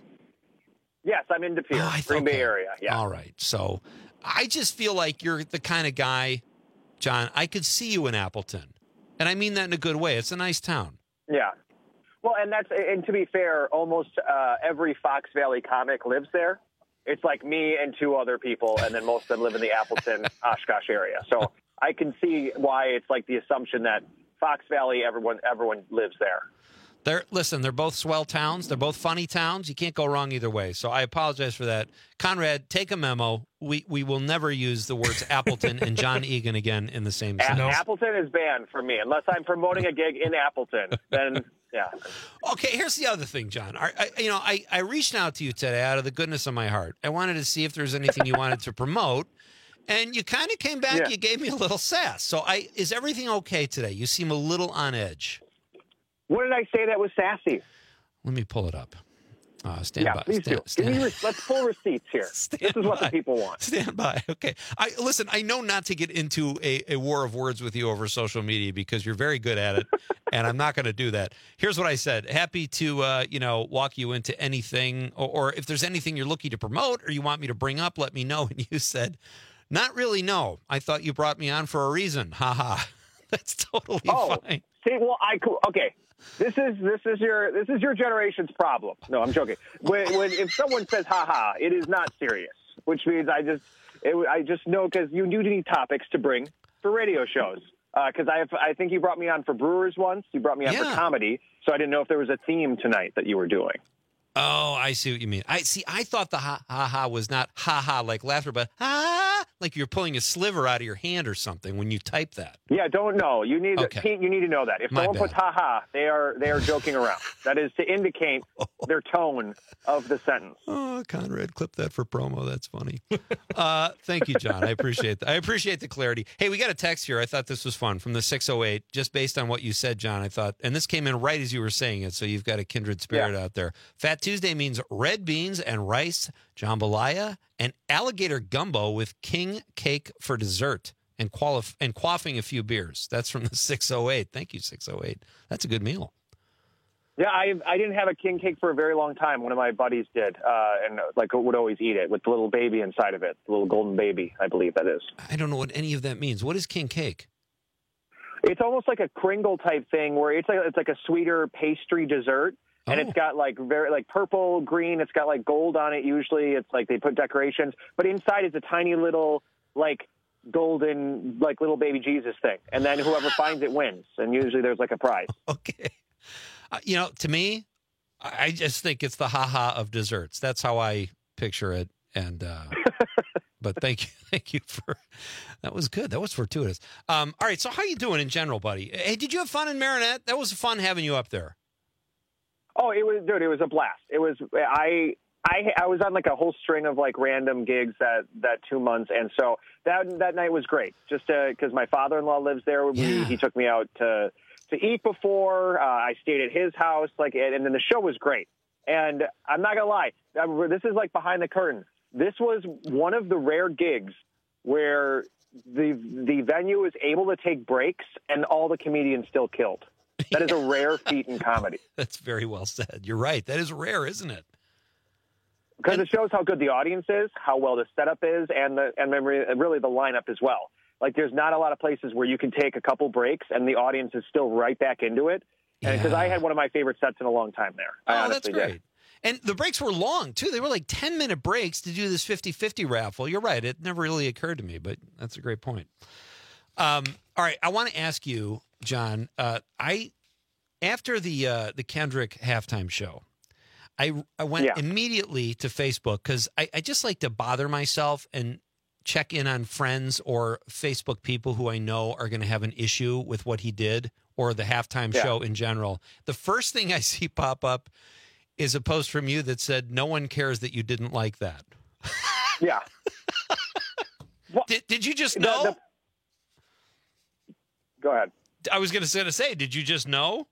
Yes, I'm in De Pere, Oh, I thought- Green Bay okay. area. Yeah. All right. So I just feel like you're the kind of guy, John, I could see you in Appleton. And I mean that in a good way. It's a nice town. Yeah. Well, and that's and to be fair, almost uh, every Fox Valley comic lives there. It's like me and two other people, and then most of them live in the Appleton, Oshkosh area. So I can see why it's like the assumption that Fox Valley, everyone everyone lives there. They're listen, they're both swell towns. They're both funny towns. You can't go wrong either way. So I apologize for that. Conrad, take a memo. We we will never use the words Appleton and John Egan again in the same A- sentence. Appleton is banned for me unless I'm promoting a gig in Appleton. Then yeah. Okay, here's the other thing, John. I, I, you know, I, I reached out to you today out of the goodness of my heart. I wanted to see if there's anything you wanted to promote, and you kind of came back. Yeah. You gave me a little sass. So, I is everything okay today? You seem a little on edge. What did I say that was sassy? Let me pull it up. Uh, stand yeah, by. please stand, do. stand- Give me re- let's pull receipts here. This is what the people want. Stand by. Okay. I listen, I know not to get into a, a war of words with you over social media because you're very good at it, and I'm not going to do that. Here's what I said. Happy to uh, you know, walk you into anything, or, or if there's anything you're looking to promote or you want me to bring up, let me know. And you said, not really, no. I thought you brought me on for a reason. Ha ha. That's totally Oh, fine. see, well, I co- okay. This is this is your this is your generation's problem. No, I'm joking. When, when if someone says "ha ha," it is not serious, which means I just it, I just know because you do need topics to bring for radio shows. Because I have, I think you brought me on for Brewers once. You brought me on Yeah. for comedy, so I didn't know if there was a theme tonight that you were doing. Oh, I see what you mean. I see. I thought the ha ha ha was not ha ha like laughter, but ha like you're pulling a sliver out of your hand or something when you type that. Yeah, don't know. You need Okay. Pete, you need to know that. If My someone bad. puts "ha ha," they are they are joking around. That is to indicate their tone of the sentence. Oh, Conrad, clip that for promo. That's funny. Uh, thank you, John. I appreciate that. I appreciate the clarity. Hey, we got a text here. I thought this was fun from the six oh eight. Just based on what you said, John, I thought, and this came in right as you were saying it, so you've got a kindred spirit out there. Fat Tuesday means red beans and rice, jambalaya, and alligator gumbo with king cake for dessert and qualif- and quaffing a few beers. That's from the six oh eight. Thank you, six oh eight. That's a good meal. Yeah, I I didn't have a king cake for a very long time. One of my buddies did, uh, and like would always eat it with the little baby inside of it, the little golden baby, I believe that is. I don't know what any of that means. What is king cake? It's almost like a Kringle type thing where it's like it's like a sweeter pastry dessert, and Oh. it's got like very like purple, green. It's got like gold on it. Usually, it's like they put decorations, but inside is a tiny little like golden like little baby Jesus thing, and then whoever finds it wins. And usually, there's like a prize. Okay. Uh, you know, to me, I I just think it's the ha-ha of desserts. That's how I picture it. And uh, but thank you, thank you for that was good. That was fortuitous. Um, all right, so how you doing in general, buddy? Hey, did you have fun in Marinette? That was fun having you up there. Oh, it was, dude, it was a blast. It was, I, I, I was on like a whole string of like random gigs that, that two months. And so that, that night was great just because my father-in-law lives there. We, Yeah. He took me out to, to eat before. Uh, I stayed at his house, like, and then the show was great. And I'm not gonna lie, I- this is like behind the curtain. This was one of the rare gigs where the, the venue was able to take breaks and all the comedians still killed. That is a rare feat in comedy. That's very well said. You're right. That is rare, isn't it? Because it shows how good the audience is, how well the setup is, and the and memory, really the lineup as well. Like, there's not a lot of places where you can take a couple breaks and the audience is still right back into it. And because I had one of my favorite sets in a long time there. I Oh, that's honestly great. did. And the breaks were long, too. They were like ten-minute breaks to do this fifty-fifty raffle. You're right. It never really occurred to me, but that's a great point. Um, all right. I want to ask you, John, uh, I after the uh, the Kendrick halftime show, I, I went Yeah. immediately to Facebook because I, I just like to bother myself and check in on friends or Facebook people who I know are going to have an issue with what he did or the halftime Yeah. show in general. The first thing I see pop up is a post from you that said, "No one cares that you didn't like that." Yeah. Did, did you just The- know? the- Go ahead. I was going to say, did you just know?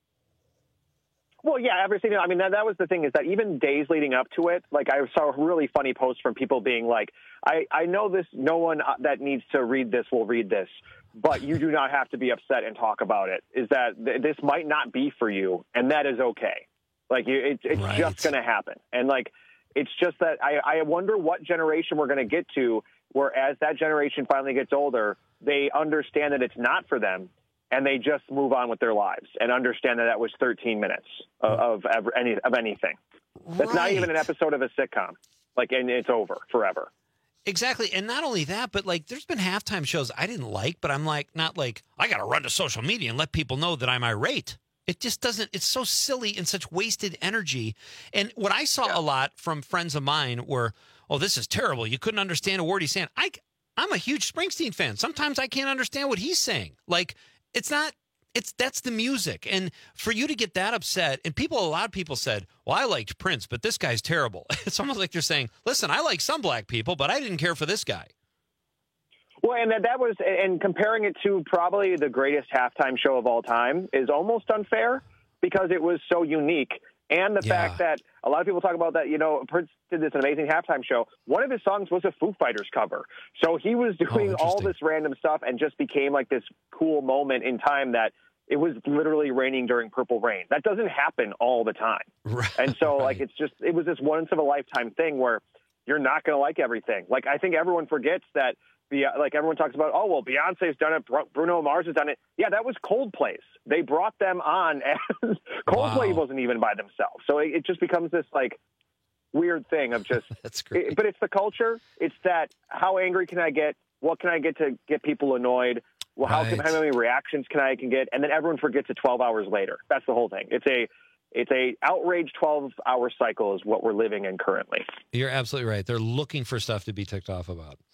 Well, yeah, every single. I mean, that, that was the thing is that even days leading up to it, like I saw really funny posts from people being like, "I I know this. No one uh, that needs to read this will read this, but you do not have to be upset and talk about it. Is that th- this might not be for you, and that is okay. Like you, it, it's Right. just going to happen, and like it's just that I I wonder what generation we're going to get to, where as that generation finally gets older, they understand that it's not for them. And they just move on with their lives and understand that that was thirteen minutes of, of ever, any of anything. That's not even an episode of a sitcom. Like, and it's over forever. Exactly. And not only that, but like there's been halftime shows I didn't like, but I'm like, not like, I got to run to social media and let people know that I'm irate. It just doesn't, it's so silly and such wasted energy. And what I saw a lot from friends of mine were, oh, this is terrible. You couldn't understand a word he's saying. I, I'm a huge Springsteen fan. Sometimes I can't understand what he's saying. Like, it's not, it's, that's the music. And for you to get that upset, and people, a lot of people said, well, I liked Prince, but this guy's terrible. It's almost like they're saying, listen, I like some black people, but I didn't care for this guy. Well, and that, that was, and comparing it to probably the greatest halftime show of all time is almost unfair because it was so unique. And the Yeah. fact that a lot of people talk about that, you know, Prince did this amazing halftime show. One of his songs was a Foo Fighters cover. So he was doing all this random stuff and just became like this cool moment in time that it was literally raining during Purple Rain. That doesn't happen all the time. Right. And so like, it's just, it was this once of a lifetime thing where you're not going to like everything. Like, I think everyone forgets that the, like everyone talks about, oh, well, Beyonce's done it. Bruno Mars has done it. Yeah, that was Coldplay's. They brought them on as Coldplay Wow. wasn't even by themselves. So it, it just becomes this like weird thing of just, That's great. it- but it's the culture. It's that, how angry can I get? What can I get to get people annoyed? Well, how, can, Right. how many reactions can I can get? And then everyone forgets it twelve hours later. That's the whole thing. It's a, it's a outrage twelve hour cycle is what we're living in currently. You're absolutely right. They're looking for stuff to be ticked off about.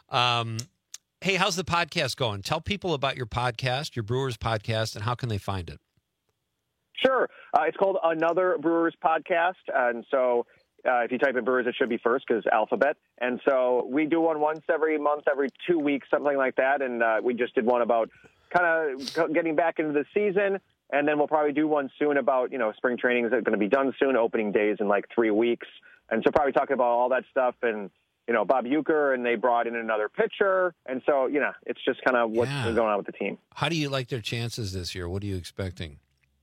Um, hey, how's the podcast going? Tell people about your podcast, your Brewers podcast, and how can they find it? Sure. Uh, it's called Another Brewers Podcast. And so uh, if you type in Brewers, it should be first because alphabet. And so we do one once every month, every two weeks, something like that. And uh, we just did one about kind of getting back into the season. And then we'll probably do one soon about, you know, spring training is going to be done soon, opening days in like three weeks. And so probably talking about all that stuff and, you know, Bob Uecker, and they brought in another pitcher. And so, you know, it's just kind of what's Yeah. going on with the team. How do you like their chances this year? What are you expecting?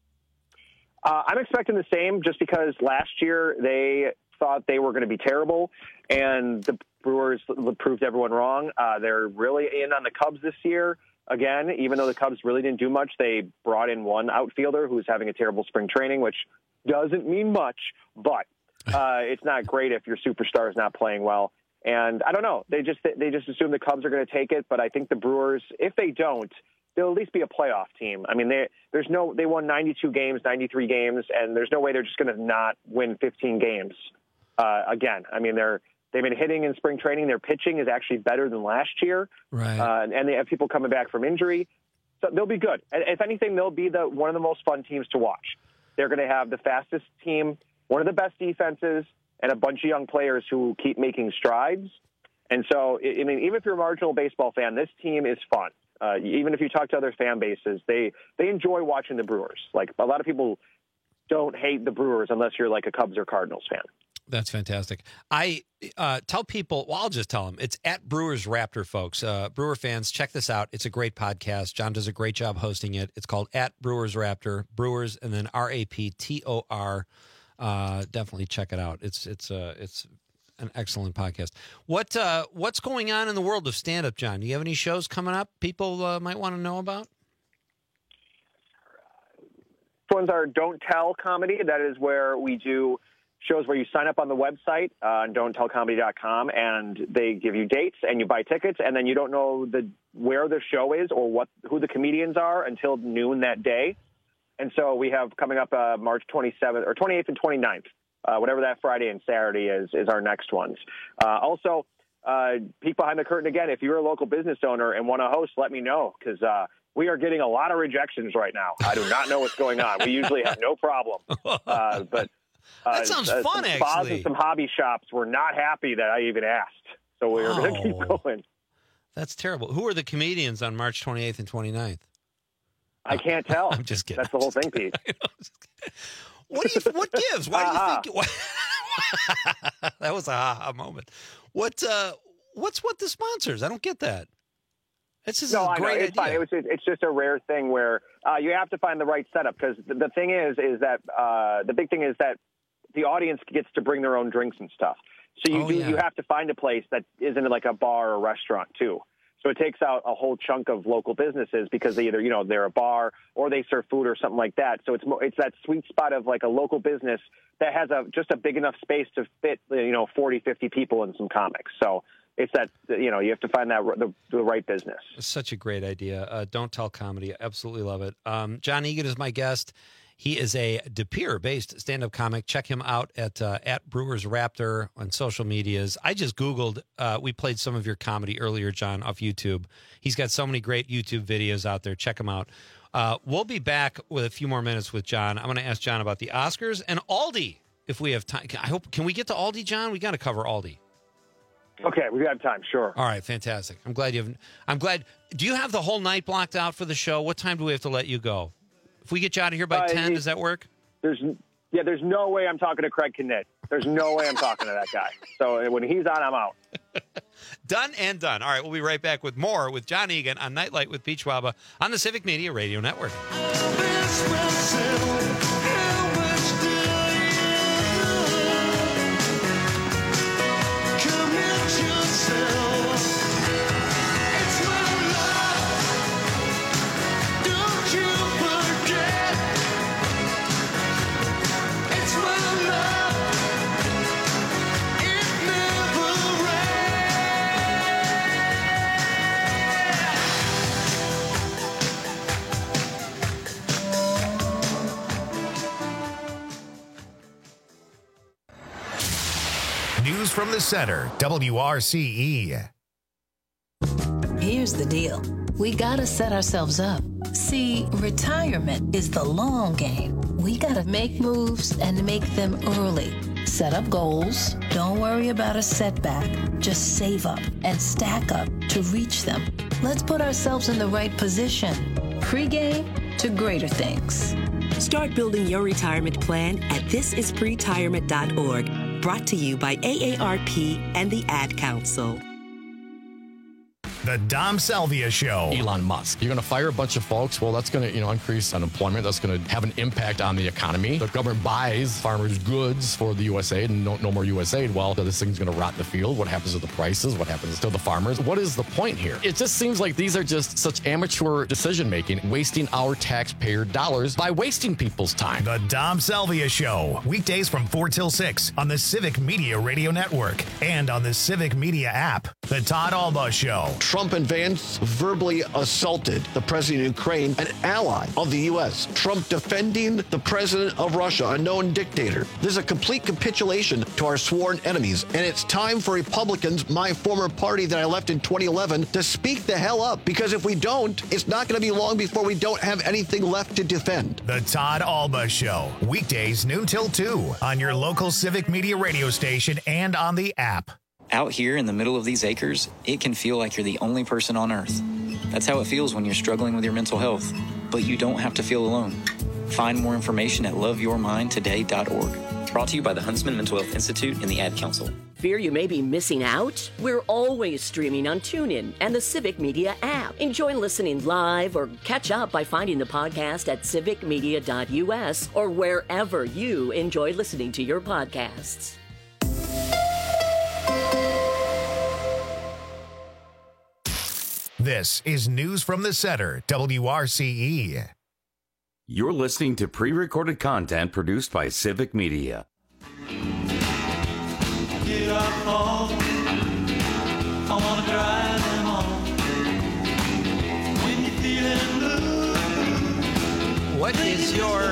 Uh, I'm expecting the same just because last year they thought they were going to be terrible, and the Brewers proved everyone wrong. Uh, they're really in on the Cubs this year. Again, even though the Cubs really didn't do much, they brought in one outfielder who's having a terrible spring training, which doesn't mean much, but uh, it's not great if your superstar is not playing well. And I don't know. They just they just assume the Cubs are going to take it, but I think the Brewers, if they don't, they'll at least be a playoff team. I mean, they there's no they won ninety-two games, ninety-three games, and there's no way they're just going to not win fifteen games uh, again. I mean, they're they've been hitting in spring training. Their pitching is actually better than last year, right? Uh, and they have people coming back from injury, so they'll be good. And if anything, they'll be the one of the most fun teams to watch. They're going to have the fastest team, one of the best defenses, and a bunch of young players who keep making strides. And so, I mean, even if you're a marginal baseball fan, this team is fun. Uh, even if you talk to other fan bases, they, they enjoy watching the Brewers. Like, a lot of people don't hate the Brewers unless you're like a Cubs or Cardinals fan. That's fantastic. I uh, tell people, well, I'll just tell them, it's at Brewers Raptor, folks. Uh, Brewer fans, check this out. It's a great podcast. John does a great job hosting it. It's called at Brewers Raptor, Brewers, and then R A P T O R. Uh, definitely check it out. It's it's uh, it's an excellent podcast. What uh, what's going on in the world of stand-up, John? Do you have any shows coming up people uh, might want to know about? Ones are Don't Tell Comedy. That is where we do shows where you sign up on the website uh, on don't tell comedy dot com, and they give you dates and you buy tickets, and then you don't know the where the show is or what who the comedians are until noon that day. And so we have coming up uh, March twenty-seventh or twenty-eighth and twenty-ninth, uh, whatever that Friday and Saturday is, is our next ones. Uh, also, uh, peek behind the curtain again. If you're a local business owner and want to host, let me know because uh, we are getting a lot of rejections right now. I do not know what's going on. We usually have no problem. Uh, but uh, that sounds uh, fun, some spas actually. and some hobby shops were not happy that I even asked. So we're Oh. going to keep going. That's terrible. Who are the comedians on March twenty-eighth and twenty-ninth? I can't tell. I'm just kidding. That's the whole thing, Pete. What do you? What gives? Why do you Uh-huh. think? What, that was a ha-ha moment. What? Uh, what's what the sponsors? I don't get that. This is no, a I know. great It's fine. idea. It was, it's just a rare thing where uh, you have to find the right setup because the, the thing is, is that uh, the big thing is that the audience gets to bring their own drinks and stuff. So you Oh, do, yeah. you have to find a place that isn't like a bar or restaurant too. So it takes out a whole chunk of local businesses because they either, you know, they're a bar or they serve food or something like that. So it's mo- it's that sweet spot of like a local business that has a just a big enough space to fit, you know, forty, fifty people and some comics. So it's that, you know, you have to find that the, the right business. It's such a great idea. Uh, Don't Tell Comedy. I absolutely love it. Um, John Egan is my guest. He is a De Pere-based stand-up comic. Check him out at uh, at Brewers Raptor on social medias. I just Googled. Uh, we played some of your comedy earlier, John, off YouTube. He's got so many great YouTube videos out there. Check him out. Uh, we'll be back with a few more minutes with John. I'm going to ask John about the Oscars and Aldi if we have time. I hope. Can we get to Aldi, John? We got to cover Aldi. Okay, we have time. Sure. All right, fantastic. I'm glad you have. I'm glad. Do you have the whole night blocked out for the show? What time do we have to let you go? If we get you out of here by Uh, ten, he- does that work? There's yeah, there's no way I'm talking to Craig Knit. There's no way I'm talking to that guy. So when he's on, I'm out. Done and done. All right, we'll be right back with more with John Egan on Nightlight with Pete Schwaba on the Civic Media Radio Network. News from the center, W R C E. here's the deal. We gotta set ourselves up. See, retirement is the long game. We gotta make moves and make them early. Set up goals. Don't worry about a setback. Just save up and stack up to reach them. Let's put ourselves in the right position. Pre-game to greater things. Start building your retirement plan at this is pretirement dot org. Brought to you by A A R P and the Ad Council. The Dom Salvia Show. Elon Musk. You're going to fire a bunch of folks. Well, that's going to, you know, increase unemployment. That's going to have an impact on the economy. The government buys farmers' goods for the U S A I D and no, no more U S A I D. Well, this thing's going to rot in the field. What happens to the prices? What happens to the farmers? What is the point here? It just seems like these are just such amateur decision-making, wasting our taxpayer dollars by wasting people's time. The Dom Salvia Show. Weekdays from four till six on the Civic Media Radio Network and on the Civic Media app. The Todd Alba Show. Trump and Vance verbally assaulted the president of Ukraine, an ally of the U S. Trump defending the president of Russia, a known dictator. This is a complete capitulation to our sworn enemies. And it's time for Republicans, my former party that I left in twenty eleven, to speak the hell up. Because if we don't, it's not going to be long before we don't have anything left to defend. The Todd Alba Show. Weekdays noon till two on your local Civic Media radio station and on the app. Out here in the middle of these acres, it can feel like you're the only person on earth. That's how it feels when you're struggling with your mental health. But you don't have to feel alone. Find more information at love your mind today dot org. Brought to you by the Huntsman Mental Health Institute and the Ad Council. Fear you may be missing out? We're always streaming on TuneIn and the Civic Media app. Enjoy listening live or catch up by finding the podcast at civic media dot U S or wherever you enjoy listening to your podcasts. This is News from the Center, W R C E. You're listening to pre-recorded content produced by Civic Media. Get up home. I wanna drive them home. When you're feeling blue. What is your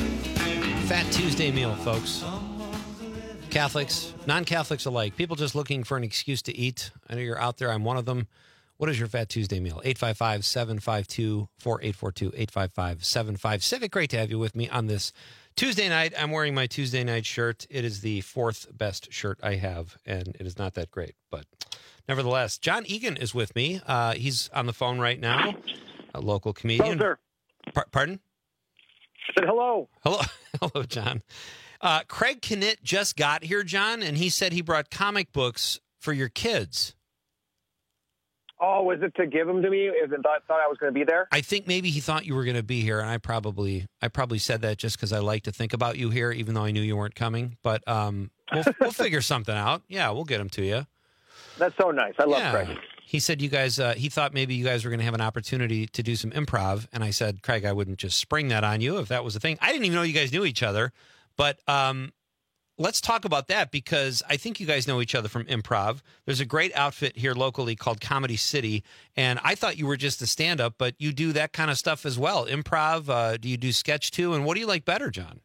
Fat Tuesday meal, folks? Catholics, non-Catholics alike, people just looking for an excuse to eat. I know you're out there. I'm one of them. What is your Fat Tuesday meal? eight five five, seven five two, four eight four two, eight five five, seven five. Civic, great to have you with me on this Tuesday night. I'm wearing my Tuesday night shirt. It is the fourth best shirt I have, and it is not that great. But nevertheless, John Egan is with me. Uh, he's on the phone right now, a local comedian. Hello, sir. Pa- pardon? I said hello. Hello, hello, John. Uh, Craig Knitt just got here, John, and he said he brought comic books for your kids. Oh, was it to give them to me? Is it thought, thought I was going to be there? I think maybe he thought you were going to be here, and I probably I probably said that just because I like to think about you here, even though I knew you weren't coming. But um, we'll, we'll figure something out. Yeah, we'll get them to you. That's so nice. I love yeah. Craig. He said you guys, uh, he thought maybe you guys were going to have an opportunity to do some improv, and I said, Craig, I wouldn't just spring that on you if that was a thing. I didn't even know you guys knew each other, but um, let's talk about that because I think you guys know each other from improv. There's a great outfit here locally called Comedy City, and I thought you were just a stand-up, but you do that kind of stuff as well. Improv, uh, do you do sketch too, and what do you like better, John?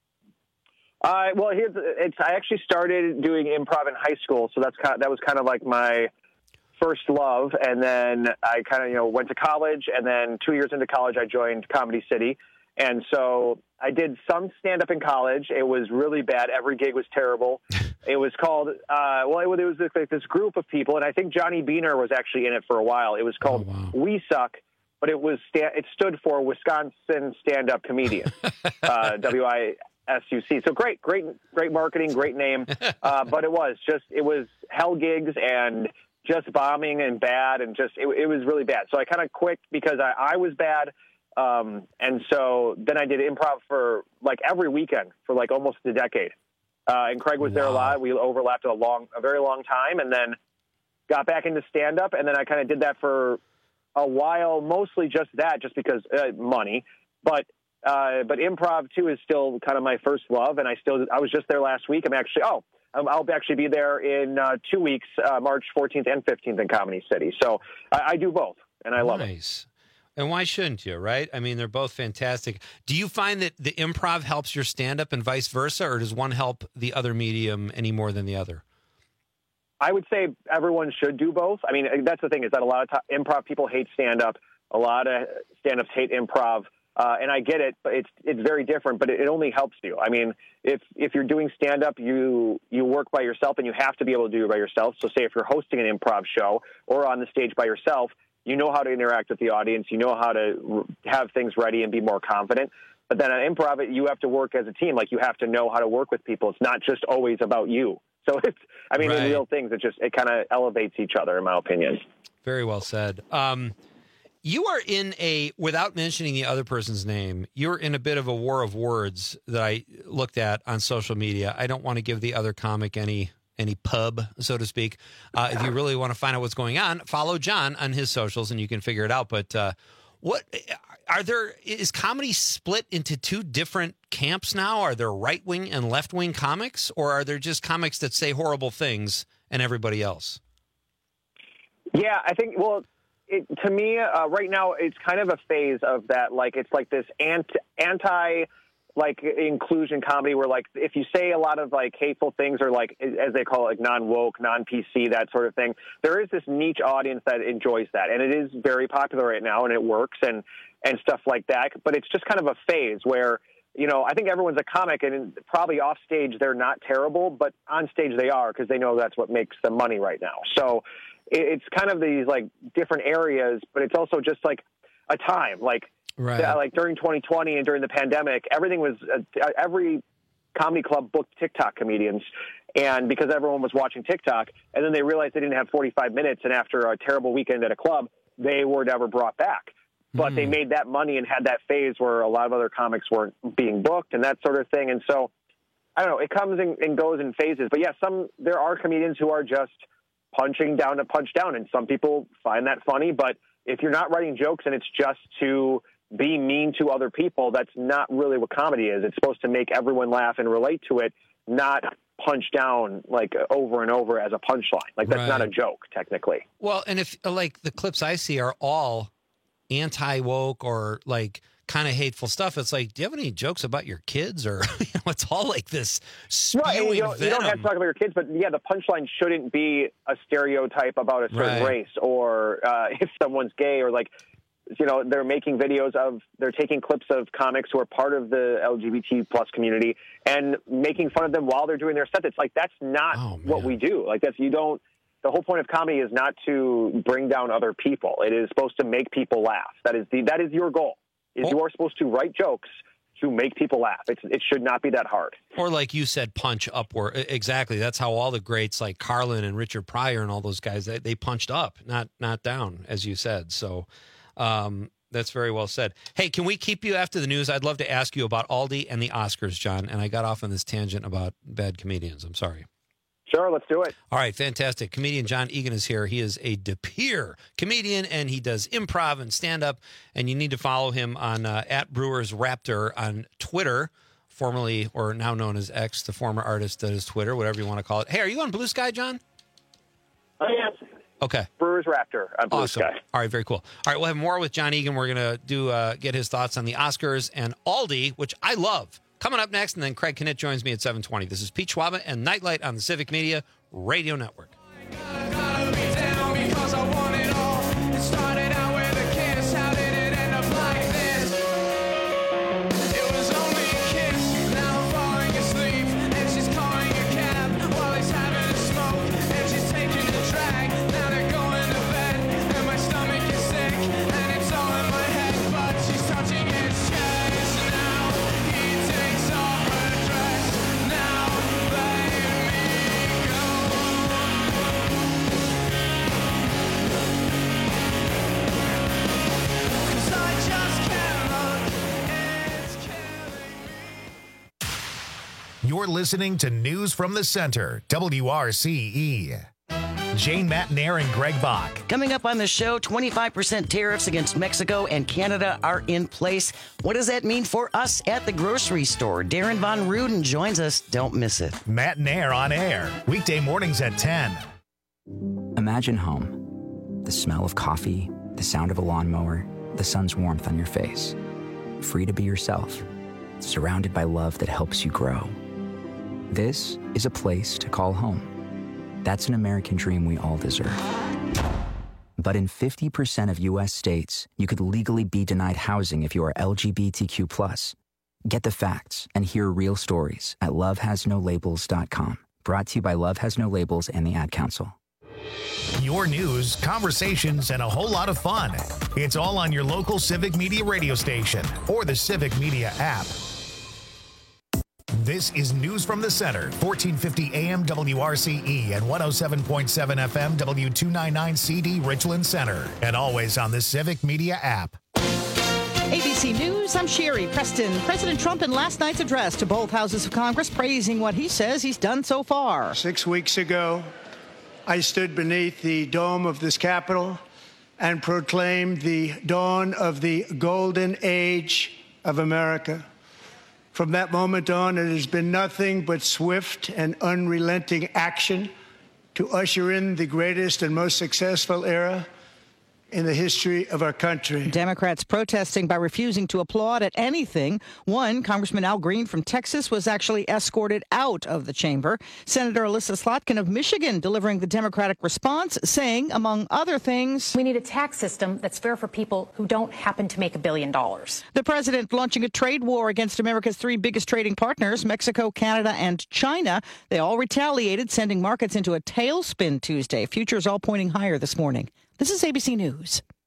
Uh, well, here's it's. I actually started doing improv in high school, so that's kind of, that was kind of like my first love. And then I kind of you know went to college, and then two years into college, I joined Comedy City, and so I did some stand up in college. It was really bad. Every gig was terrible. It was called uh, well, it was, it was like this group of people, and I think Johnny Beaner was actually in it for a while. It was called oh, wow. We Suck. But it was sta- it stood for Wisconsin Stand Up Comedian, uh, W I S U C. So great, great, great marketing, great name. Uh, but it was just it was hell gigs and just bombing and bad and just it, it was really bad. So I kind of quit because I, I was bad. Um, and so then I did improv for like every weekend for like almost a decade. Uh, and Craig was wow. there a lot. We overlapped a long, a very long time, and then got back into stand up. And then I kind of did that for a while, mostly just that, just because uh, money, but, uh, but improv too is still kind of my first love. And I still, I was just there last week. I'm actually, oh, um, I'll actually be there in uh, two weeks, uh, March fourteenth and fifteenth in Comedy City. So I, I do both and I love nice. it. Nice. And why shouldn't you, right? I mean, they're both fantastic. Do you find that the improv helps your stand up and vice versa, or does one help the other medium any more than the other? I would say everyone should do both. I mean, that's the thing is that a lot of t- improv people hate stand-up. A lot of stand-ups hate improv. Uh, and I get it, but it's it's very different, but it, it only helps you. I mean, if if you're doing stand-up, you you work by yourself, and you have to be able to do it by yourself. So say if you're hosting an improv show or on the stage by yourself, you know how to interact with the audience. You know how to have things ready and be more confident. But then on improv, you have to work as a team. Like, you have to know how to work with people. It's not just always about you. So it's, I mean, Right. in real things, it just, it kind of elevates each other, in my opinion. Very well said. Um, you are in a, without mentioning the other person's name, you're in a bit of a war of words that I looked at on social media. I don't want to give the other comic any any pub, so to speak. Uh, if you really want to find out what's going on, follow John on his socials and you can figure it out. But uh, what are there, is comedy split into two different camps now? Are there right wing and left wing comics, or are there just comics that say horrible things and everybody else? Yeah, I think, well, it, to me, uh, right now, it's kind of a phase of that. Like, it's like this anti, anti like inclusion comedy where, like, if you say a lot of like hateful things, or like, as they call it, like non-woke, non-P C, that sort of thing, there is this niche audience that enjoys that. And it is very popular right now, and it works and, and stuff like that. But it's just kind of a phase where, you know, I think everyone's a comic, and probably off stage, they're not terrible, but on stage they are, because they know that's what makes them money right now. So it's kind of these like different areas, but it's also just like a time, like, Right. Yeah, like during twenty twenty and during the pandemic, everything was uh, every comedy club booked TikTok comedians, and because everyone was watching TikTok, and then they realized they didn't have forty-five minutes, and after a terrible weekend at a club, they were never brought back. But mm. they made that money and had that phase where a lot of other comics weren't being booked and that sort of thing. And so, I don't know, it comes and, and goes in phases. But yeah, some there are comedians who are just punching down to punch down, and some people find that funny. But if you're not writing jokes and it's just to be mean to other people, that's not really what comedy is. It's supposed to make everyone laugh and relate to it, not punch down like over and over as a punchline. Like, that's Right. not a joke, technically. Well, and if like the clips I see are all anti-woke or like kind of hateful stuff, it's like, do you have any jokes about your kids? Or, you know, it's all like this spewing Right, and you don't, you don't have to talk about your kids, but yeah, the punchline shouldn't be a stereotype about a certain Right. race, or uh, if someone's gay, or like, you know, they're making videos of, they're taking clips of comics who are part of the L G B T plus community and making fun of them while they're doing their set. It's like, that's not Oh, what we do. Like, that's, you don't, the whole point of comedy is not to bring down other people. It is supposed to make people laugh. That is the, that is your goal, is Oh. you are supposed to write jokes to make people laugh. It's, it should not be that hard. Or like you said, punch upward. E- Exactly. That's how all the greats like Carlin and Richard Pryor and all those guys, they, they punched up, not not down, as you said. So um, that's very well said. Hey, can we keep you after the news? I'd love to ask you about Aldi and the Oscars, John. And I got off on this tangent about bad comedians. I'm sorry. Sure, let's do it. All right, fantastic. Comedian John Egan is here. He is a De Pere comedian, and he does improv and stand-up. And you need to follow him on uh, at Brewers Raptor on Twitter, formerly or now known as X, the former artist that is Twitter, whatever you want to call it. Hey, are you on Blue Sky, John? Oh, yes. Okay. Brewers Raptor on Blue Awesome. Sky. All right, very cool. All right, we'll have more with John Egan. We're going to do uh, get his thoughts on the Oscars and Aldi, which I love. Coming up next, and then Craig Knitt joins me at seven twenty. This is Pete Schwaba and Nightlight on the Civic Media Radio Network. You're listening to News from the Center, W R C E. Jane Matnair and Greg Bach. Coming up on the show, twenty-five percent tariffs against Mexico and Canada are in place. What does that mean for us at the grocery store? Darren Von Ruden joins us. Don't miss it. Matnair on air, weekday mornings at ten. Imagine home. The smell of coffee, the sound of a lawnmower, the sun's warmth on your face. Free to be yourself, surrounded by love that helps you grow. This is a place to call home. That's an American dream we all deserve. But in fifty percent of U S states, you could legally be denied housing if you are L G B T Q plus. Get the facts and hear real stories at love has no labels dot com. Brought to you by Love Has No Labels and the Ad Council. Your news, conversations, and a whole lot of fun. It's all on your local Civic Media radio station or the Civic Media app. This is News from the Center, fourteen fifty A M W R C E and one oh seven point seven F M W two ninety-nine C D Richland Center, and always on the Civic Media app. A B C News, I'm Sherry Preston. President Trump in last night's address to both houses of Congress praising what he says he's done so far. Six weeks ago, I stood beneath the dome of this Capitol and proclaimed the dawn of the golden age of America. From that moment on, it has been nothing but swift and unrelenting action to usher in the greatest and most successful era in the history of our country. Democrats protesting by refusing to applaud at anything. One, Congressman Al Green from Texas, was actually escorted out of the chamber. Senator Alyssa Slotkin of Michigan delivering the Democratic response, saying, among other things, we need a tax system that's fair for people who don't happen to make a billion dollars. The president launching a trade war against America's three biggest trading partners, Mexico, Canada, and China. They all retaliated, sending markets into a tailspin Tuesday. Futures all pointing higher this morning. This is A B C News.